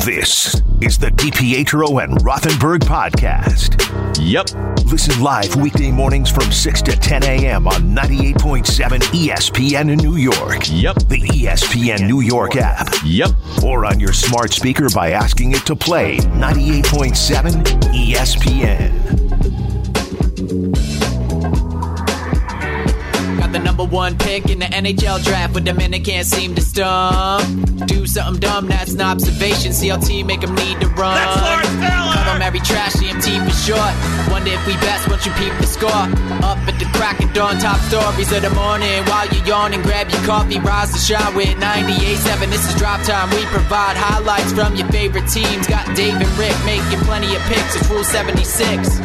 This is the DiPietro and Rothenberg podcast. Yep. Listen live weekday mornings from 6 to 10 a.m. on 98.7 ESPN in New York. Yep. The ESPN New York app. Yep. Or on your smart speaker by asking it to play 98.7 ESPN. The number one pick in the NHL draft, but the men they can't seem to stump. Do something dumb, that's an observation. CLT make them need to run. That's Lawrence Taylor! Call them every trash, EMT for short. Wonder if we best once you peep the score. Up at the crack of dawn, top stories of the morning. While you're yawning, grab your coffee, rise to shine with 98.7. This is Drop Time. We provide highlights from your favorite teams. Got Dave and Rick making plenty of picks. It's Rule 76.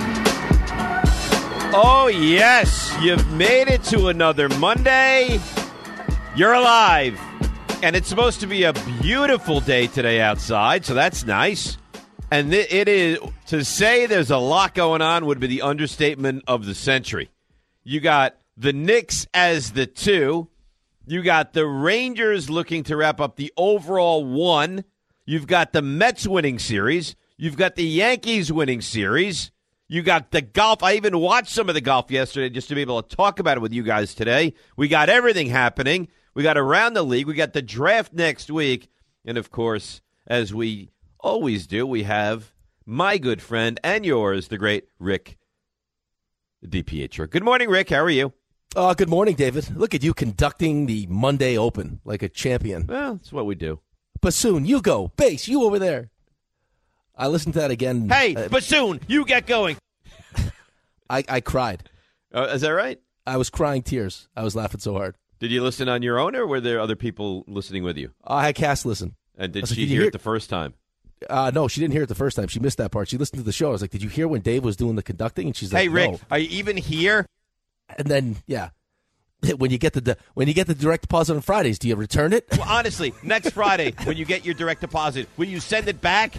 Oh, yes. You've made it to another Monday. You're alive. And it's supposed to be a beautiful day today outside, so that's nice. And it is, to say there's a lot going on would be the understatement of the century. You got the Knicks as the 2. You got the Rangers looking to wrap up the overall 1. You've got the Mets winning series. You've got the Yankees winning series. You got the golf. I even watched some of the golf yesterday just to be able to talk about it with you guys today. We got everything happening. We got around the league. We got the draft next week. And, of course, as we always do, we have my good friend and yours, the great Rick DiPietro. Good morning, Rick. How are you? Good morning, David. Look at you conducting the Monday Open like a champion. Well, that's what we do. Bassoon, you go. Bass, you over there. I listened to that again. Hey, bassoon, you get going. I cried. Is that right? I was crying tears. I was laughing so hard. Did you listen on your own, or were there other people listening with you? I had Cass listen. And did like, she hear it the first time? No, she didn't hear it the first time. She missed that part. She listened to the show. I was like, did you hear when Dave was doing the conducting? And she's like, hey, Rick, no. are you even here? And then, yeah. When you get the direct deposit on Fridays, do you return it? Well, honestly, next Friday, when you get your direct deposit, will you send it back?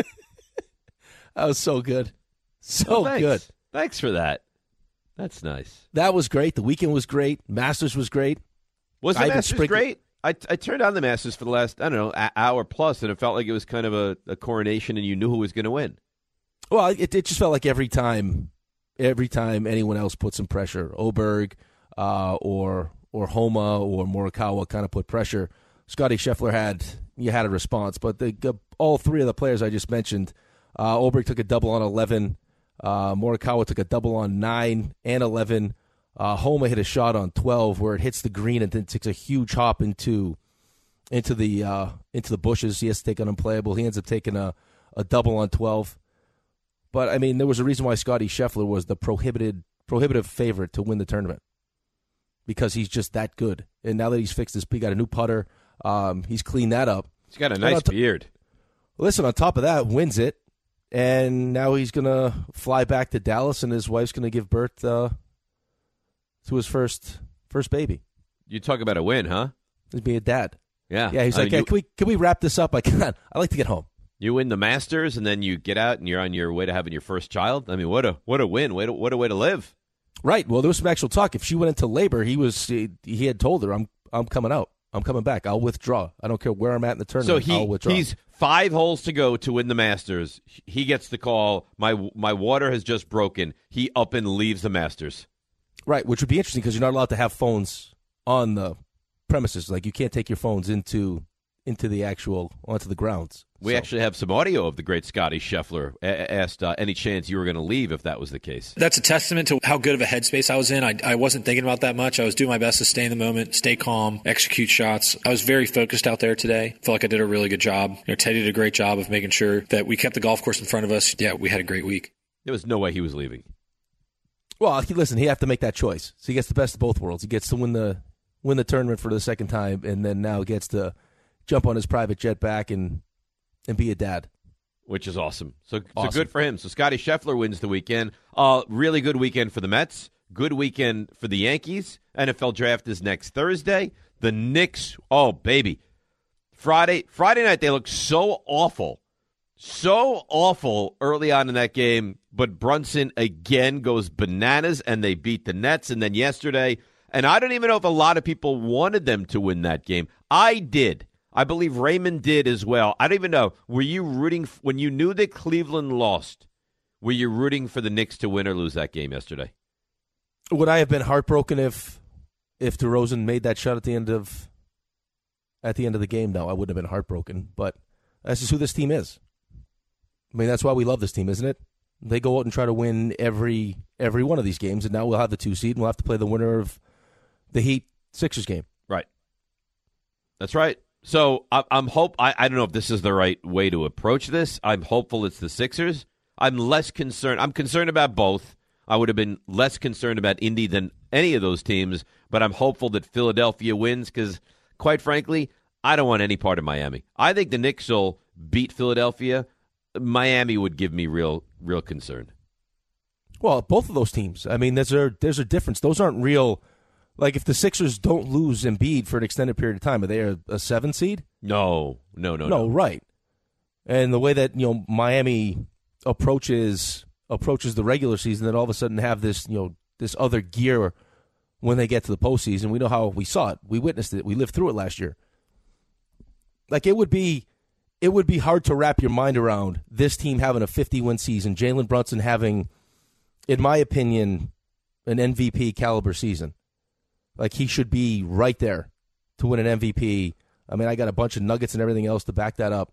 That was so good. So good. Thanks for that. That's nice. That was great. The weekend was great. Masters was great. Was the Masters great? I turned on the Masters for the last, hour plus, and it felt like it was kind of a coronation, and you knew who was going to win. Well, it just felt like every time anyone else put some pressure, Oberg or Homa or Morikawa kind of put pressure, Scottie Scheffler had a response. But all three of the players I just mentioned, Oberg took a double on 11. Morikawa took a double on 9 and 11. Homa hit a shot on 12 where it hits the green and then takes a huge hop into the bushes. He has to take an unplayable. He ends up taking a double on 12. But I mean, there was a reason why Scottie Scheffler was the prohibitive favorite to win the tournament, because he's just that good. And now that he's fixed he got a new putter. He's cleaned that up. He's got a nice beard. Listen, on top of that, wins it. And now he's going to fly back to Dallas, and his wife's going to give birth to his first baby. You talk about a win, huh? He's being a dad. Yeah. Yeah, he's like, hey, can we wrap this up? I can't. I like to get home. You win the Masters, and then you get out, and you're on your way to having your first child. I mean, what a win. What a way to live. Right. Well, there was some actual talk. If she went into labor, he had told her, I'm coming out. I'm coming back. I'll withdraw. I don't care where I'm at in the tournament. So I'll withdraw. He's 5 holes to go to win the Masters. He gets the call. My water has just broken. He up and leaves the Masters. Right, which would be interesting because you're not allowed to have phones on the premises. Like, you can't take your phones onto the grounds. We actually have some audio of the great Scottie Scheffler asked any chance you were going to leave if that was the case. That's a testament to how good of a headspace I was in. I wasn't thinking about that much. I was doing my best to stay in the moment, stay calm, execute shots. I was very focused out there today. Felt like I did a really good job. Teddy did a great job of making sure that we kept the golf course in front of us. Yeah, we had a great week. There was no way he was leaving. Well, listen, he had to make that choice. So he gets the best of both worlds. He gets to win the tournament for the second time, and then now gets to jump on his private jet back and be a dad. Which is awesome. So Awesome. Good for him. So Scottie Scheffler wins the weekend. Really good weekend for the Mets. Good weekend for the Yankees. NFL draft is next Thursday. The Knicks, oh, baby. Friday night, they look so awful early on in that game, but Brunson again goes bananas, and they beat the Nets. And then yesterday, and I don't even know if a lot of people wanted them to win that game. I did. I believe Raymond did as well. I don't even know. Were you rooting when you knew that Cleveland lost? Were you rooting for the Knicks to win or lose that game yesterday? Would I have been heartbroken if DeRozan made that shot at the end of the game? No, I wouldn't have been heartbroken. But that's just who this team is. I mean, that's why we love this team, isn't it? They go out and try to win every one of these games, and now we'll have the 2 seed, and we'll have to play the winner of the Heat-Sixers game. Right. That's right. So I don't know if this is the right way to approach this. I'm hopeful it's the Sixers. I'm less concerned. I'm concerned about both. I would have been less concerned about Indy than any of those teams, but I'm hopeful that Philadelphia wins because, quite frankly, I don't want any part of Miami. I think the Knicks will beat Philadelphia. Miami would give me real concern. Well, both of those teams. I mean, there's a difference. Those aren't real. Like, if the Sixers don't lose Embiid for an extended period of time, are they a 7 seed? No, right. And the way that Miami approaches the regular season, then all of a sudden have this this other gear when they get to the postseason. We know how we saw it. We witnessed it. We lived through it last year. Like, it would be hard to wrap your mind around this team having a 50-win season, Jalen Brunson having, in my opinion, an MVP caliber season. Like, he should be right there to win an MVP. I mean, I got a bunch of nuggets and everything else to back that up.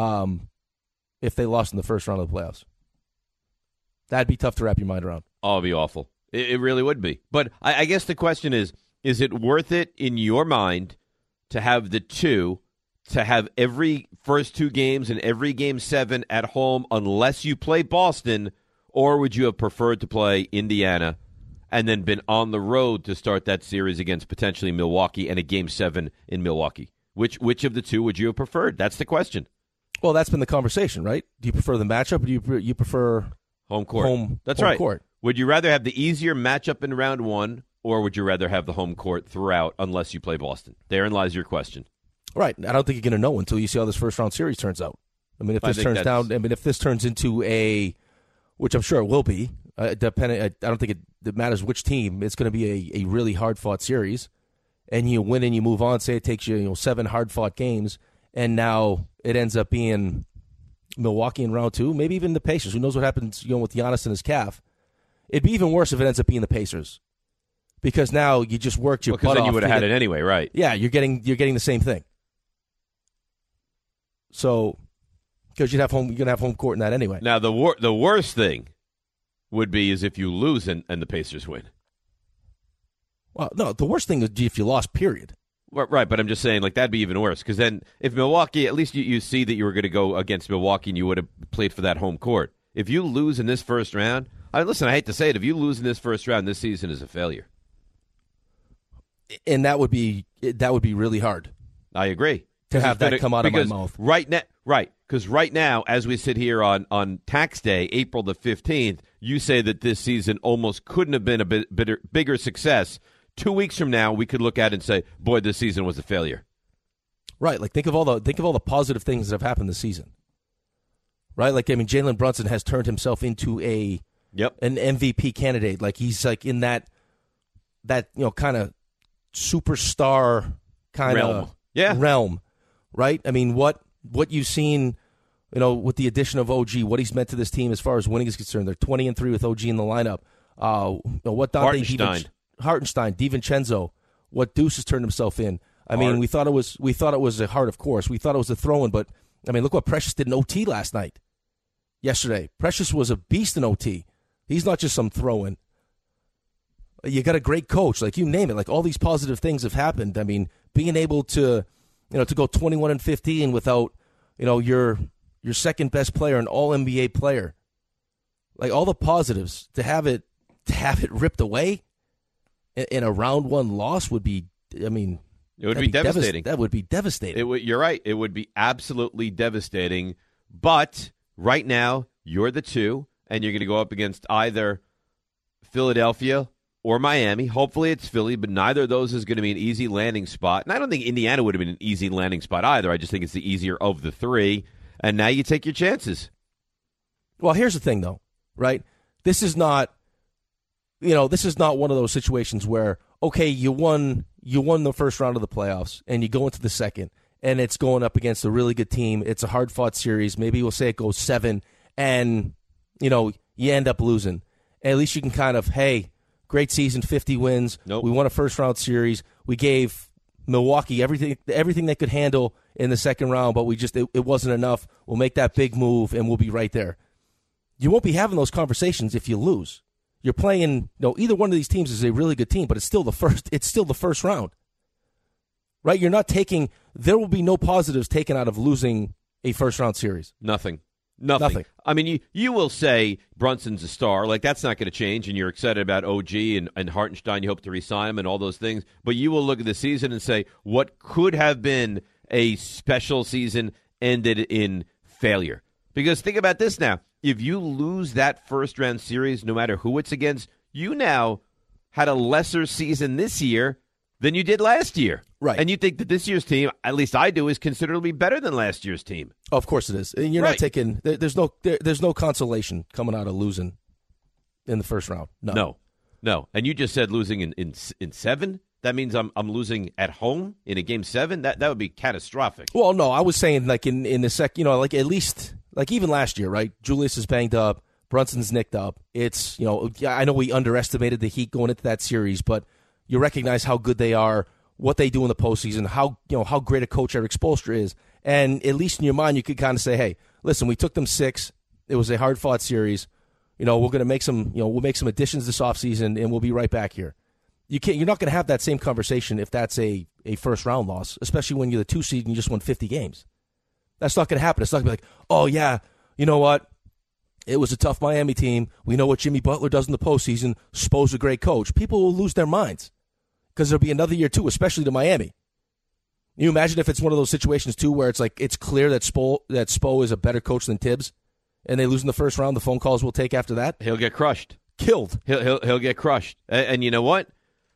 If they lost in the first round of the playoffs, that'd be tough to wrap your mind around. Oh, it'd be awful. It really would be. But I guess the question is it worth it in your mind to have the 2, to have every first 2 games and every game 7 at home unless you play Boston, or would you have preferred to play Indiana and then been on the road to start that series against potentially Milwaukee and a game 7 in Milwaukee? Which of the 2 would you have preferred? That's the question. Well, that's been the conversation, right? Do you prefer the matchup, or do you prefer home court? That's right. Court. Would you rather have the easier matchup in round 1, or would you rather have the home court throughout unless you play Boston? Therein lies your question. Right. I don't think you're going to know until you see how this first round series turns out. I mean, if this turns into a, which I'm sure it will be, I don't think it matters which team. It's going to be a really hard fought series, and you win and you move on. Say it takes you 7 hard fought games, and now it ends up being Milwaukee in round 2, maybe even the Pacers. Who knows what happens with Giannis and his calf? It'd be even worse if it ends up being the Pacers, because now you just worked your butt off. Because then you would have had it anyway, right? Yeah, you're getting the same thing. So, because you're going to have home court in that anyway. Now, the worst thing would be is if you lose and the Pacers win. Well, no, the worst thing is if you lost, period. Right, but I'm just saying, like, that'd be even worse. Because then if Milwaukee, at least you see that you were going to go against Milwaukee and you would have played for that home court. If you lose in this first round, I hate to say it, if you lose in this first round, this season is a failure. And that would be really hard. I agree. To have that come out of my mouth. Because right now, as we sit here on tax day, April the 15th, you say that this season almost couldn't have been a bigger success. 2 weeks from now, we could look at it and say, boy, this season was a failure. Right. Like, think of all the positive things that have happened this season. Right? Like, I mean, Jalen Brunson has turned himself into an MVP candidate. Like, he's like in that kind of superstar kind of realm. Right? I mean, what you've seen, with the addition of OG, what he's meant to this team as far as winning is concerned. They're 20-3 with OG in the lineup. What Dante Hartenstein, DiVincenzo, what Deuce has turned himself in. I mean, we thought it was a Hart, of course. We thought it was a throw-in, but I mean, look what Precious did in OT yesterday. Precious was a beast in OT. He's not just some throw-in. You got a great coach, like you name it. Like, all these positive things have happened. I mean, being able to to go 21-15 without, your second best player, an all NBA player, like all the positives, to have it ripped away in a round 1 loss would be, I mean, it would be devastating. That would be devastating. You're right. It would be absolutely devastating. But right now, you're the 2, and you're going to go up against either Philadelphia or Miami. Hopefully it's Philly, but neither of those is going to be an easy landing spot. And I don't think Indiana would have been an easy landing spot either. I just think it's the easier of the 3. And now you take your chances. Well, here's the thing, though, right? This is not one of those situations where, okay, you won the first round of the playoffs, and you go into the second, and it's going up against a really good team. It's a hard-fought series. Maybe we'll say it goes 7, and, you end up losing. At least you can kind of, hey, great season, 50 wins. Nope. We won a first-round series. We gave Milwaukee everything they could handle in the second round, but it wasn't enough. We'll make that big move, and we'll be right there. You won't be having those conversations if you lose. You're playing, either one of these teams is a really good team, but it's still the first round. Right? You're not taking, there will be no positives taken out of losing a first-round series. Nothing. I mean, you will say Brunson's a star. Like, that's not going to change, and you're excited about OG and Hartenstein. You hope to re-sign him and all those things. But you will look at the season and say, what could have been a special season ended in failure? Because think about this now. If you lose that first-round series, no matter who it's against, you now had a lesser season this year than you did last year. Right. And you think that this year's team, at least I do, is considerably better than last year's team. Oh, of course it is. And you're not taking – there's no consolation coming out of losing in the first round. No. And you just said losing in 7? That means I'm losing at home in a game 7? That would be catastrophic. Well, no, I was saying like in the second, like at least – like even last year, right? Julius is banged up. Brunson's nicked up. It's, I know we underestimated the Heat going into that series, but you recognize how good they are, what they do in the postseason, how great a coach Eric Spoelstra is. And at least in your mind, you could kind of say, hey, listen, we took them 6. It was a hard-fought series. We're going to make some, we'll make some additions this offseason, and we'll be right back here. You're not going to have that same conversation if that's a first-round loss, especially when you're the 2 seed and you just won 50 games. That's not going to happen. It's not going to be like, oh, yeah, you know what? It was a tough Miami team. We know what Jimmy Butler does in the postseason. Spo's a great coach. People will lose their minds because there'll be another year, too, especially to Miami. Can you imagine if it's one of those situations, too, where it's like it's clear that Spo is a better coach than Tibbs, and they lose in the first round, the phone calls we'll take after that? He'll get crushed. Killed. He'll get crushed. And you know what?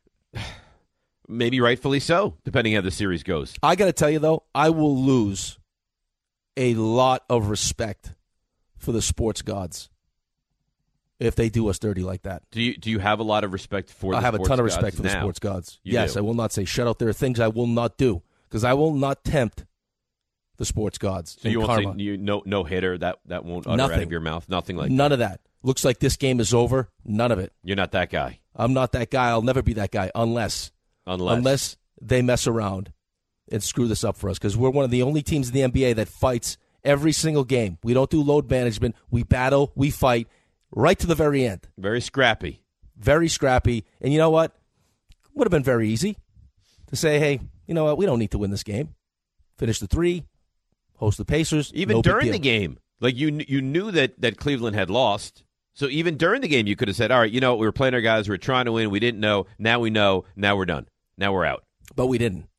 Maybe rightfully so, depending how the series goes. I got to tell you, though, I will lose a lot of respect for the sports gods if they do us dirty like that. Do you have a lot of respect for the sports gods? I have a ton of respect for the sports gods. Yes, I will not say shut out. There are things I will not do because I will not tempt the sports gods. So you won't karma. say no hitter that won't utter out of your mouth? Nothing like that? None of that. Looks like this game is over. None of it. You're not that guy. I'm not that guy. I'll never be that guy unless they mess around and screw this up for us because we're one of the only teams in the NBA that fights every single game. We don't do load management. We battle. We fight right to the very end. Very scrappy. Very scrappy. And you know what? Would have been very easy to say, hey, you know what? We don't need to win this game. Finish the 3, host the Pacers. Even during the game. Like you knew that Cleveland had lost. So even during the game, you could have said, all right, we were playing our guys. We were trying to win. We didn't know. Now we know. Now we're done. Now we're out. But we didn't.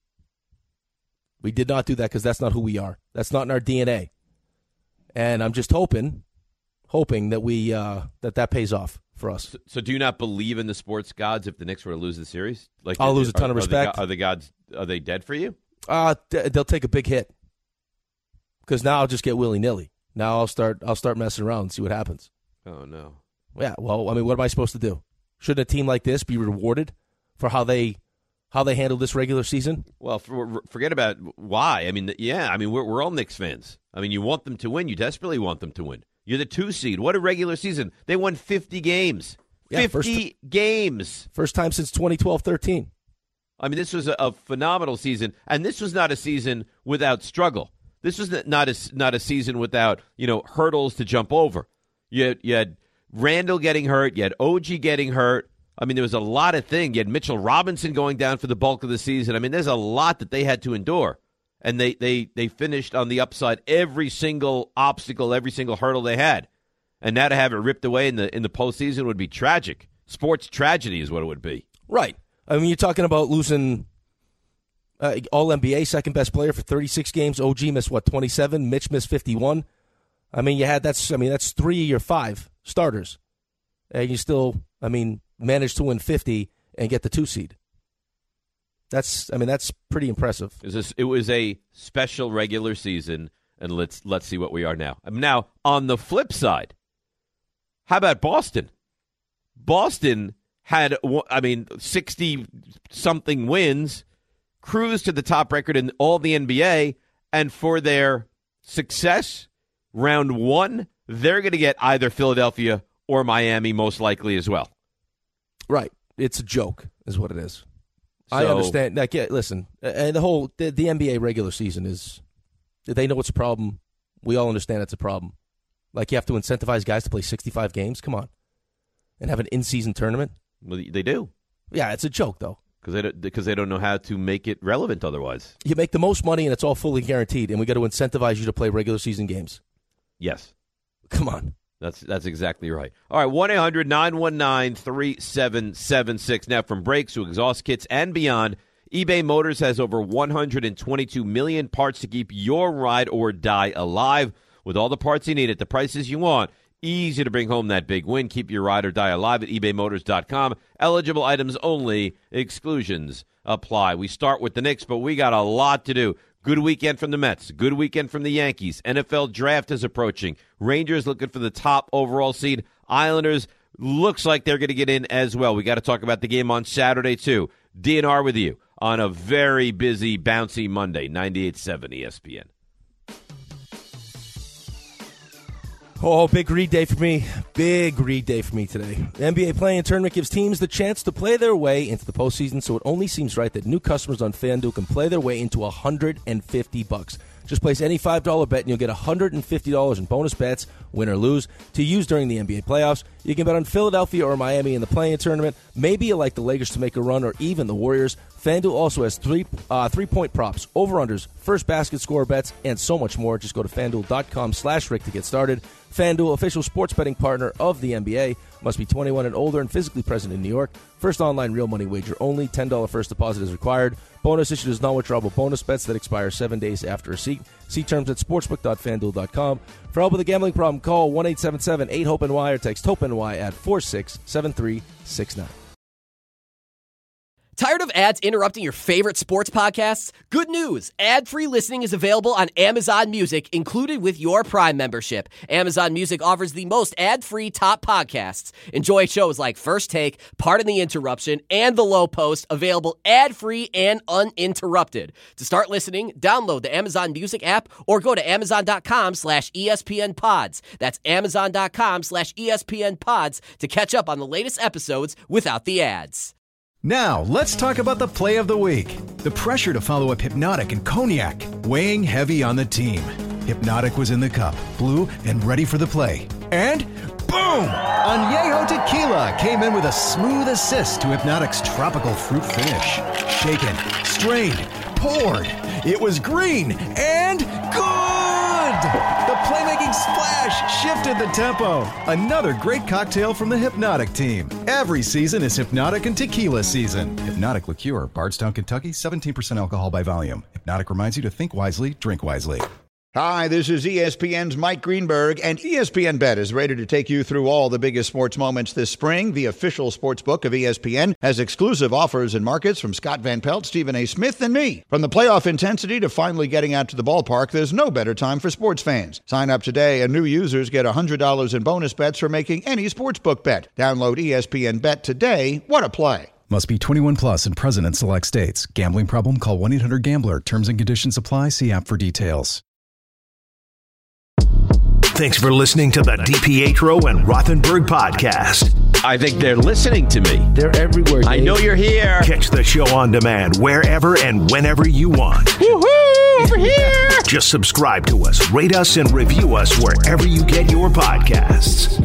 We did not do that because that's not who we are. That's not in our DNA. And I'm just hoping that we that pays off for us. So do you not believe in the sports gods if the Knicks were to lose the series? Like I'll lose a ton of respect. Are the gods, are they dead for you? They'll take a big hit because now I'll just get willy-nilly. Now I'll start messing around and see what happens. Oh, no. Yeah, well, I mean, what am I supposed to do? Shouldn't a team like this be rewarded for how they handled this regular season? Well, forget about why. I mean, we're all Knicks fans. I mean, you want them to win. You desperately want them to win. You're the 2 seed. What a regular season. They won 50 games. Yeah, 50 games. First time since 2012-13. I mean, this was a phenomenal season, and this was not a season without struggle. This was not a season without, hurdles to jump over. You had Randall getting hurt. You had OG getting hurt. I mean, there was a lot of things. You had Mitchell Robinson going down for the bulk of the season. I mean, there's a lot that they had to endure. And they finished on the upside every single obstacle, every single hurdle they had. And now to have it ripped away in the postseason would be tragic. Sports tragedy is what it would be. Right. I mean, you're talking about losing All-NBA, second-best player for 36 games. OG missed, 27? Mitch missed 51. I mean, that's 3 of your 5 starters. And you still, managed to win 50 and get the 2 seed. That's pretty impressive. It was a special regular season, and let's see what we are now. Now, on the flip side, how about Boston? Boston had, 60-something wins, cruise to the top record in all the NBA, and for their success, round one, they're going to get either Philadelphia or Miami most likely as well. Right. It's a joke is what it is. I understand. Like, yeah, listen, and the NBA regular season is, they know it's a problem. We all understand it's a problem. Like, you have to incentivize guys to play 65 games? Come on. And have an in-season tournament? Well, they do. Yeah, it's a joke, though. Because they don't know how to make it relevant otherwise. You make the most money, and it's all fully guaranteed, and we got to incentivize you to play regular season games. Yes. Come on. That's exactly right. All right, 1-800-919-3776. Now, from brakes to exhaust kits and beyond, eBay Motors has over 122 million parts to keep your ride or die alive. With all the parts you need at the prices you want, easy to bring home that big win. Keep your ride or die alive at ebaymotors.com. Eligible items only. Exclusions apply. We start with the Knicks, but we got a lot to do. Good weekend from the Mets. Good weekend from the Yankees. NFL draft is approaching. Rangers looking for the top overall seed. Islanders looks like they're going to get in as well. We got to talk about the game on Saturday, too. DNR with you on a very busy, bouncy Monday, 98.7 ESPN. Oh, big read day for me. Big read day for me today. The NBA Play-In Tournament gives teams the chance to play their way into the postseason, so it only seems right that new customers on FanDuel can play their way into $150. Just place any $5 bet and you'll get $150 in bonus bets, win or lose, to use during the NBA playoffs. You can bet on Philadelphia or Miami in the Play-In Tournament. Maybe you like the Lakers to make a run or even the Warriors. FanDuel also has three-point props, over-unders, first basket score bets, and so much more. Just go to FanDuel.com/Rick to get started. FanDuel, official sports betting partner of the NBA. Must be 21 and older and physically present in New York. First online real money wager only. $10 first deposit is required. Bonus issued as non-withdrawable bonus bets that expire 7 days after receipt. See terms at sportsbook.fanduel.com. For help with a gambling problem, call 1-877-8-HOPE-NY or text HOPE-NY at 467369. Tired of ads interrupting your favorite sports podcasts? Good news! Ad-free listening is available on Amazon Music, included with your Prime membership. Amazon Music offers the most ad-free top podcasts. Enjoy shows like First Take, Pardon the Interruption, and The Low Post, available ad-free and uninterrupted. To start listening, download the Amazon Music app or go to amazon.com/ESPN Pods. That's amazon.com/ESPN Pods to catch up on the latest episodes without the ads. Now, let's talk about the play of the week. The pressure to follow up Hypnotic and Cognac, weighing heavy on the team. Hypnotic was in the cup, blue, and ready for the play. And boom! Añejo Tequila came in with a smooth assist to Hypnotic's tropical fruit finish. Shaken, strained, poured. It was green and good! The playmaking splash shifted the tempo. Another great cocktail from the Hypnotic team. Every season is Hypnotic and Tequila season. Hypnotic Liqueur, Bardstown, Kentucky, 17% alcohol by volume. Hypnotic reminds you to think wisely, drink wisely. Hi, this is ESPN's Mike Greenberg, and ESPN Bet is ready to take you through all the biggest sports moments this spring. The official sports book of ESPN has exclusive offers and markets from Scott Van Pelt, Stephen A. Smith, and me. From the playoff intensity to finally getting out to the ballpark, there's no better time for sports fans. Sign up today, and new users get $100 in bonus bets for making any sportsbook bet. Download ESPN Bet today. What a play. Must be 21 plus and present in select states. Gambling problem? Call 1-800-GAMBLER. Terms and conditions apply. See app for details. Thanks for listening to the DiPietro and Rothenberg podcast. I think they're listening to me. They're everywhere, Dave. I know you're here. Catch the show on demand wherever and whenever you want. Woohoo! Over here! Just subscribe to us, rate us, and review us wherever you get your podcasts.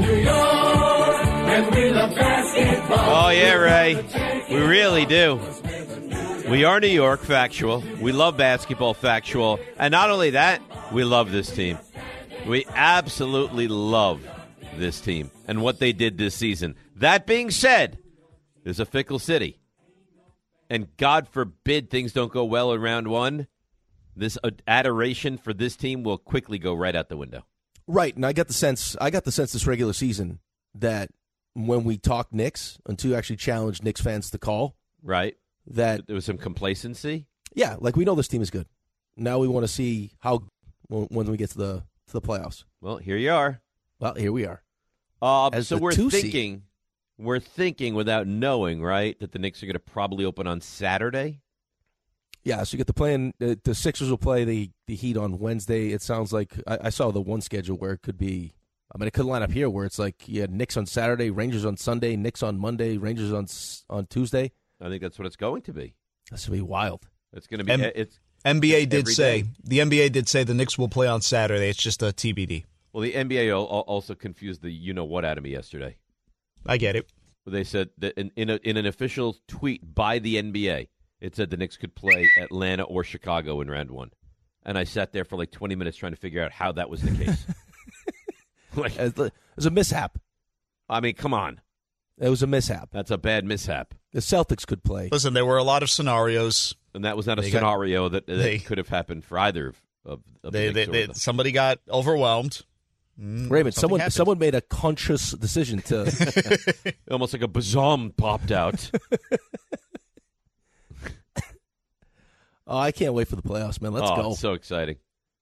Oh, yeah, Ray. We really do. We are New York, factual. We love basketball, factual. And not only that, we love this team. We absolutely love this team and what they did this season. That being said, there's a fickle city. And God forbid things don't go well in round one. This adoration for this team will quickly go right out the window. Right, and I got the sense this regular season that when we talked Knicks, until you actually challenged Knicks fans to call, right, that there was some complacency. Yeah, like we know this team is good. Now we want to see how when we get to the playoffs. Well, here you are. Well, here we are. So we're thinking without knowing, right, that the Knicks are going to probably open on Saturday. Yeah, so you get the plan. The Sixers will play the Heat on Wednesday. It sounds like I saw the one schedule where it could be. I mean, it could line up here where it's like you had Knicks on Saturday, Rangers on Sunday, Knicks on Monday, Rangers on Tuesday. I think that's what it's going to be. That's going to be wild. It's going to be. NBA did say the Knicks will play on Saturday. It's just a TBD. Well, the NBA also confused the you-know-what out of me yesterday. I get it. They said that in an official tweet by the NBA, it said the Knicks could play Atlanta or Chicago in round one. And I sat there for like 20 minutes trying to figure out how that was the case. It was a mishap. I mean, come on. It was a mishap. That's a bad mishap. The Celtics could play. Listen, there were a lot of scenarios. And that was not a scenario that could have happened for either of the Knicks. Somebody got overwhelmed. Raymond, someone made a conscious decision to... Almost like a bazom popped out. Oh, I can't wait for the playoffs, man. Let's go. It's so exciting.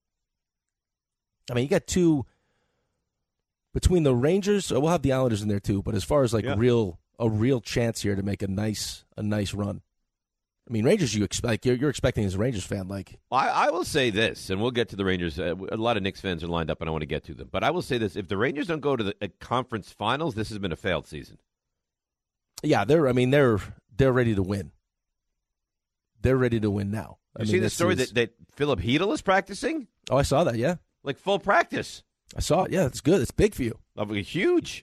I mean, you got two... Between the Rangers, we'll have the Islanders in there too, but as far as a real chance here to make a nice run. I mean, Rangers, you're expecting as a Rangers fan, like... I will say this, and we'll get to the Rangers. A lot of Knicks fans are lined up, and I want to get to them. But I will say this, if the Rangers don't go to the conference finals, this has been a failed season. Yeah, they're ready to win. They're ready to win now. You see the story that Philip Hedl is practicing? Oh, I saw that, yeah. Like full practice. I saw it, yeah. It's good. It's big for you. Huge.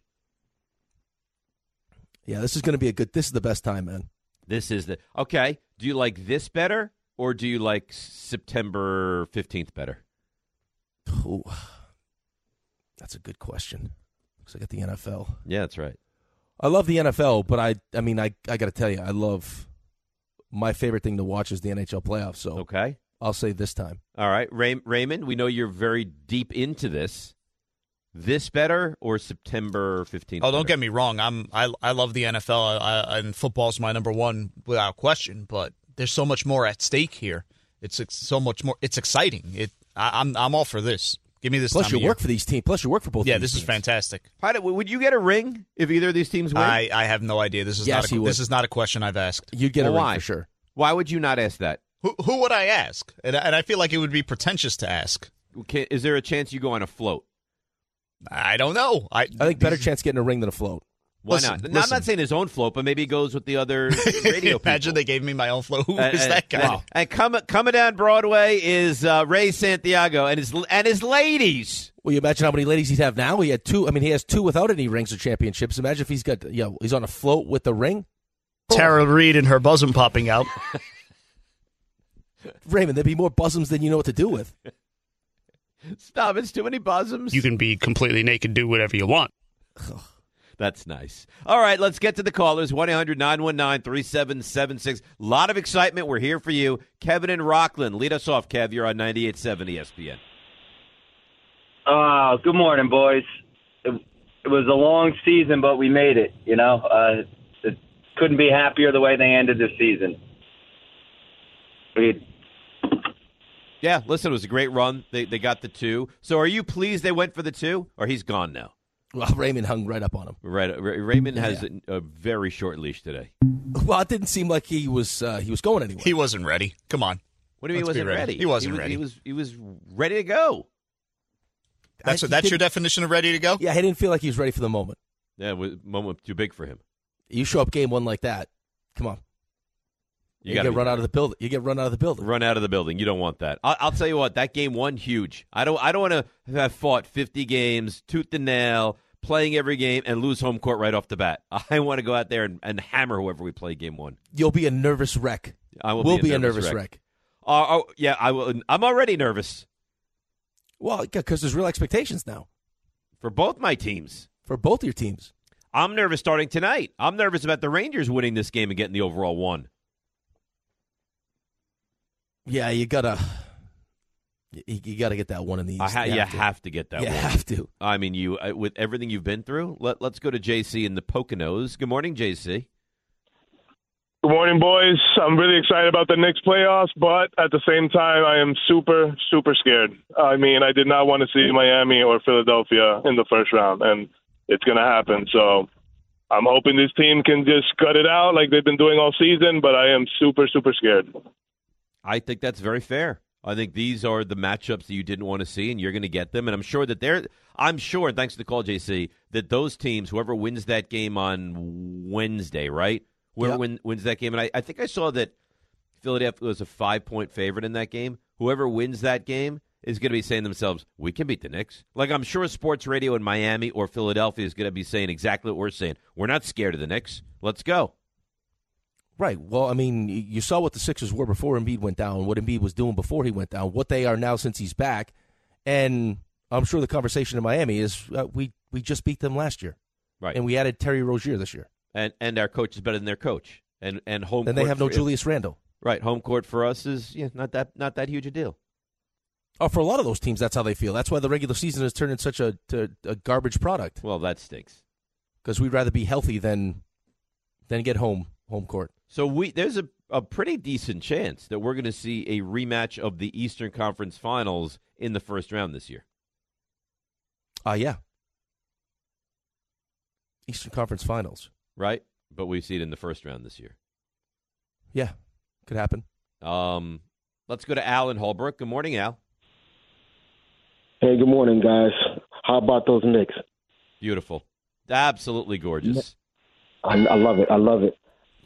Yeah, this is going to be this is the best time, man. Okay, do you like this better, or do you like September 15th better? Ooh, that's a good question. Looks like at the NFL. Yeah, that's right. I love the NFL, but I got to tell you, my favorite thing to watch is the NHL playoffs. So okay, I'll say this time. All right, Raymond, we know you're very deep into this. This better or September 15th? Oh, don't get me wrong. I love the NFL, and football's my number one without question. But there's so much more at stake here. It's so much more. It's exciting. I'm all for this. Give me this. Plus, you work for these teams. Plus, you work for both. Yeah, these this is fantastic. Would you get a ring if either of these teams win? I have no idea. This is not a question I've asked. You'd get a ring for sure. Why would you not ask that? Who would I ask? And I feel like it would be pretentious to ask. Is there a chance you go on a float? I don't know. I think better chance getting a ring than a float. Why not? Now, I'm not saying his own float, but maybe he goes with the other radio Imagine people. they gave me my own float. Who is that guy? Wow. And coming down Broadway is Ray Santiago and his ladies. Well, you imagine how many ladies he'd have now? He had two. I mean, he has two without any rings or championships. Imagine if he's got, he's on a float with the ring. Tara Reid and her bosom popping out. Raymond, there'd be more bosoms than you know what to do with. Stop, it's too many bosoms. You can be completely naked, do whatever you want. That's nice. All right, let's get to the callers. 1-800-919-3776. A lot of excitement. We're here for you. Kevin in Rockland. Lead us off, Kev. You're on 98.7 ESPN. Good morning, boys. It was a long season, but we made it, It couldn't be happier the way they ended the season. Yeah, listen, it was a great run. They got the 2. So are you pleased they went for the 2, or he's gone now? Well, Raymond hung right up on him. Right, Raymond has a very short leash today. Well, it didn't seem like he was going anywhere. He wasn't ready. Come on. What do you mean he wasn't ready? He wasn't ready. He was ready to go. That's your definition of ready to go? Yeah, he didn't feel like he was ready for the moment. Yeah, the moment too big for him. You show up game one like that. Come on. You get run out of the building. Run out of the building. You don't want that. I'll tell you what. That game won huge. I don't want to have fought 50 games, tooth and nail, playing every game, and lose home court right off the bat. I want to go out there and hammer whoever we play game 1. You'll be a nervous wreck. We'll be a nervous wreck. Yeah, I will. I'm already nervous. Well, because there's real expectations now for both my teams. For both your teams. I'm nervous starting tonight. I'm nervous about the Rangers winning this game and getting the overall 1. Yeah, you gotta get that one in the East. You have to get that one. You have to. I mean, with everything you've been through. Let's go to JC in the Poconos. Good morning, JC. Good morning, boys. I'm really excited about the Knicks playoffs, but at the same time, I am super, super scared. I mean, I did not want to see Miami or Philadelphia in the first round, and it's going to happen. So I'm hoping this team can just gut it out like they've been doing all season, but I am super, super scared. I think that's very fair. I think these are the matchups that you didn't want to see, and you're going to get them. And I'm sure, thanks to the call, JC, that those teams, whoever wins that game on Wednesday, right? Whoever wins that game, and I think I saw that Philadelphia was a 5-point favorite in that game. Whoever wins that game is going to be saying to themselves, we can beat the Knicks. Like, I'm sure sports radio in Miami or Philadelphia is going to be saying exactly what we're saying. We're not scared of the Knicks. Let's go. Right. Well, I mean, you saw what the Sixers were before Embiid went down, what Embiid was doing before he went down, what they are now since he's back. And I'm sure the conversation in Miami is we just beat them last year. Right. And we added Terry Rozier this year. And our coach is better than their coach. And home and court. They have no Julius Randle. Right. Home court for us is not that huge a deal. Oh, for a lot of those teams, that's how they feel. That's why the regular season has turned into such a garbage product. Well, that stinks. Because we'd rather be healthy than get home court. So there's a pretty decent chance that we're going to see a rematch of the Eastern Conference Finals in the first round this year. Yeah. Eastern Conference Finals. Right? But we see it in the first round this year. Yeah. Could happen. Let's go to Al in Holbrook. Good morning, Al. Hey, good morning, guys. How about those Knicks? Beautiful. Absolutely gorgeous. I love it. I love it.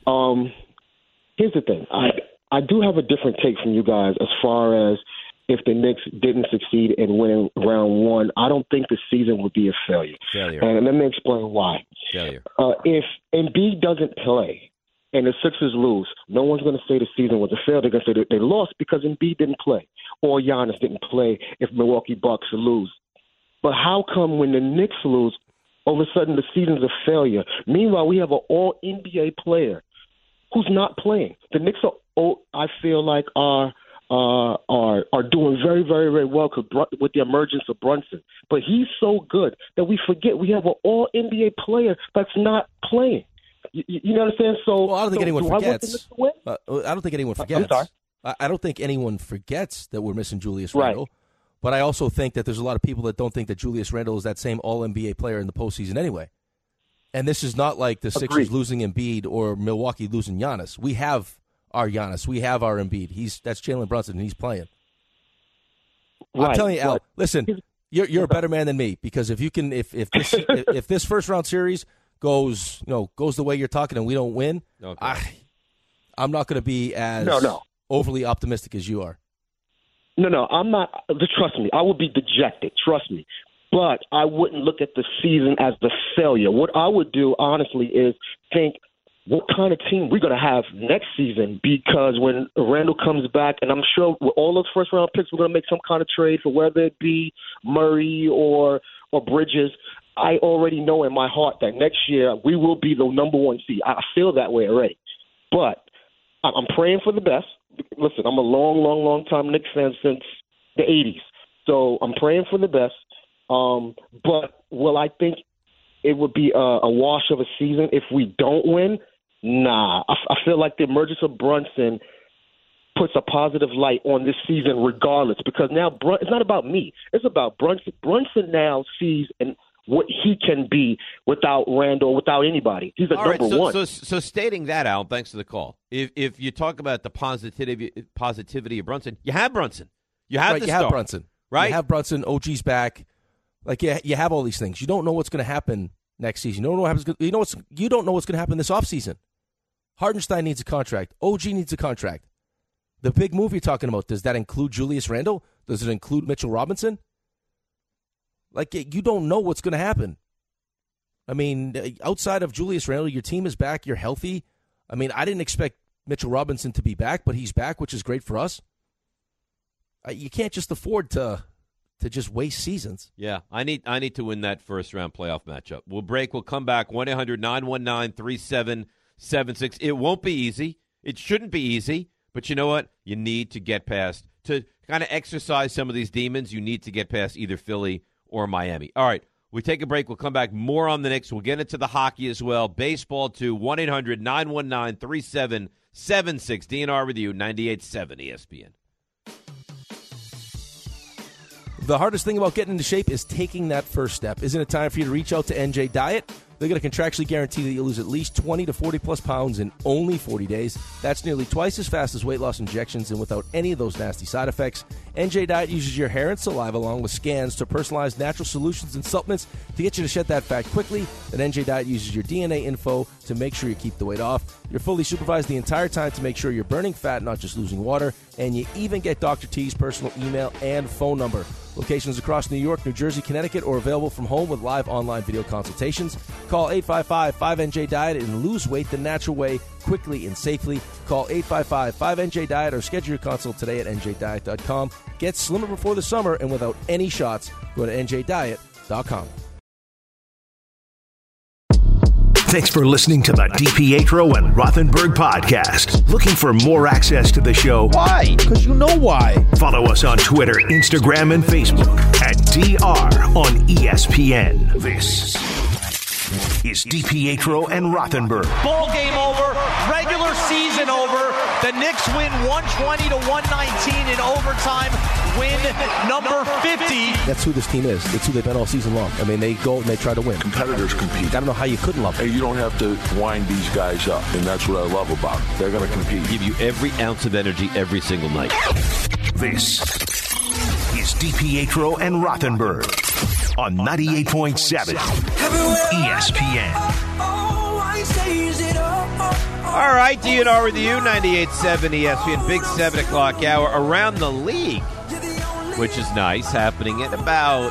Here's the thing. I do have a different take from you guys as far as if the Knicks didn't succeed in winning round one, I don't think the season would be a failure. And let me explain why. Failure. If Embiid doesn't play and the Sixers lose, no one's going to say the season was a failure. They're going to say that they lost because Embiid didn't play or Giannis didn't play if Milwaukee Bucks lose. But how come when the Knicks lose, all of a sudden the season's a failure? Meanwhile, we have an all-NBA player who's not playing. The Knicks I feel like are doing very, very, very well with the emergence of Brunson. But he's so good that we forget we have an all-NBA player that's not playing. You know what I'm saying? So I don't think anyone forgets. I don't think anyone forgets. I'm sorry. I don't think anyone forgets that we're missing Julius Randle. Right. But I also think that there's a lot of people that don't think that Julius Randle is that same all-NBA player in the postseason anyway. And this is not like the Sixers losing Embiid or Milwaukee losing Giannis. We have our Giannis. We have our Embiid. That's Jalen Brunson, and he's playing. Right. I'm telling you, Al, listen, you're a better man than me because if you can, if this first round series goes the way you're talking and we don't win, I'm not going to be as overly optimistic as you are. No, I'm not. Trust me, I would be dejected. Trust me. But I wouldn't look at the season as the failure. What I would do, honestly, is think what kind of team we're going to have next season because when Randall comes back, and I'm sure with all those first-round picks, we're going to make some kind of trade for whether it be Murray or Bridges. I already know in my heart that next year we will be the number one seed. I feel that way already. But I'm praying for the best. Listen, I'm a long time Knicks fan since the 80s. So I'm praying for the best. But will I think it would be a wash of a season if we don't win? Nah. I feel like the emergence of Brunson puts a positive light on this season regardless because now it's not about me. It's about Brunson. Brunson now sees what he can be without Randall, without anybody. He's number one. So stating that, Al, thanks for the call. If you talk about the positivity of Brunson, you have Brunson. You have have Brunson. Right? You have Brunson. OG's back. Like you have all these things. You don't know what's going to happen next season. You don't know what happens. You don't know what's going to happen this offseason. Hardenstein needs a contract. OG needs a contract. The big move you're talking about, does that include Julius Randle? Does it include Mitchell Robinson? Like, you don't know what's going to happen. I mean, outside of Julius Randle, your team is back. You're healthy. I mean, I didn't expect Mitchell Robinson to be back, but he's back, which is great for us. You can't just afford to just waste seasons. Yeah, I need to win that first-round playoff matchup. We'll break. We'll come back. 1-800-919-3776. It won't be easy. It shouldn't be easy. But you know what? You need to get past. To kind of exercise some of these demons, you need to get past either Philly or Miami. All right, we take a break. We'll come back. More on the Knicks. We'll get into the hockey as well. Baseball too. 1-800-919-3776. DNR with you, 98.7 ESPN. The hardest thing about getting into shape is taking that first step. Isn't it time for you to reach out to NJ Diet? They're going to contractually guarantee that you'll lose at least 20 to 40-plus pounds in only 40 days. That's nearly twice as fast as weight loss injections and without any of those nasty side effects. NJ Diet uses your hair and saliva along with scans to personalize natural solutions and supplements to get you to shed that fat quickly. And NJ Diet uses your DNA info to make sure you keep the weight off. You're fully supervised the entire time to make sure you're burning fat, not just losing water. And you even get Dr. T's personal email and phone number. Locations across New York, New Jersey, Connecticut, or available from home with live online video consultations. Call 855-5NJ-DIET and lose weight the natural way, quickly and safely. Call 855-5NJ-DIET or schedule your consult today at njdiet.com. Get slimmer before the summer and without any shots. Go to njdiet.com. Thanks for listening to the DiPietro and Rothenberg podcast. Looking for more access to the show? Why? Because you know why. Follow us on Twitter, Instagram, and Facebook at DR on ESPN. This is DiPietro and Rothenberg. Ball game over. Regular season over. The Knicks win 120 to 119 in overtime. Win number 50. That's who this team is. It's who they've been all season long. I mean, they go and they try to win. Competitors compete. I don't know how you couldn't love them. Hey, you don't have to wind these guys up, and that's what I love about them. They're going to compete. Give you every ounce of energy every single night. This is DiPietro and Rothenberg on 98.7 ESPN. All right, DNR with you, 98.7 ESPN, big 7 o'clock hour around the league, which is nice, happening at about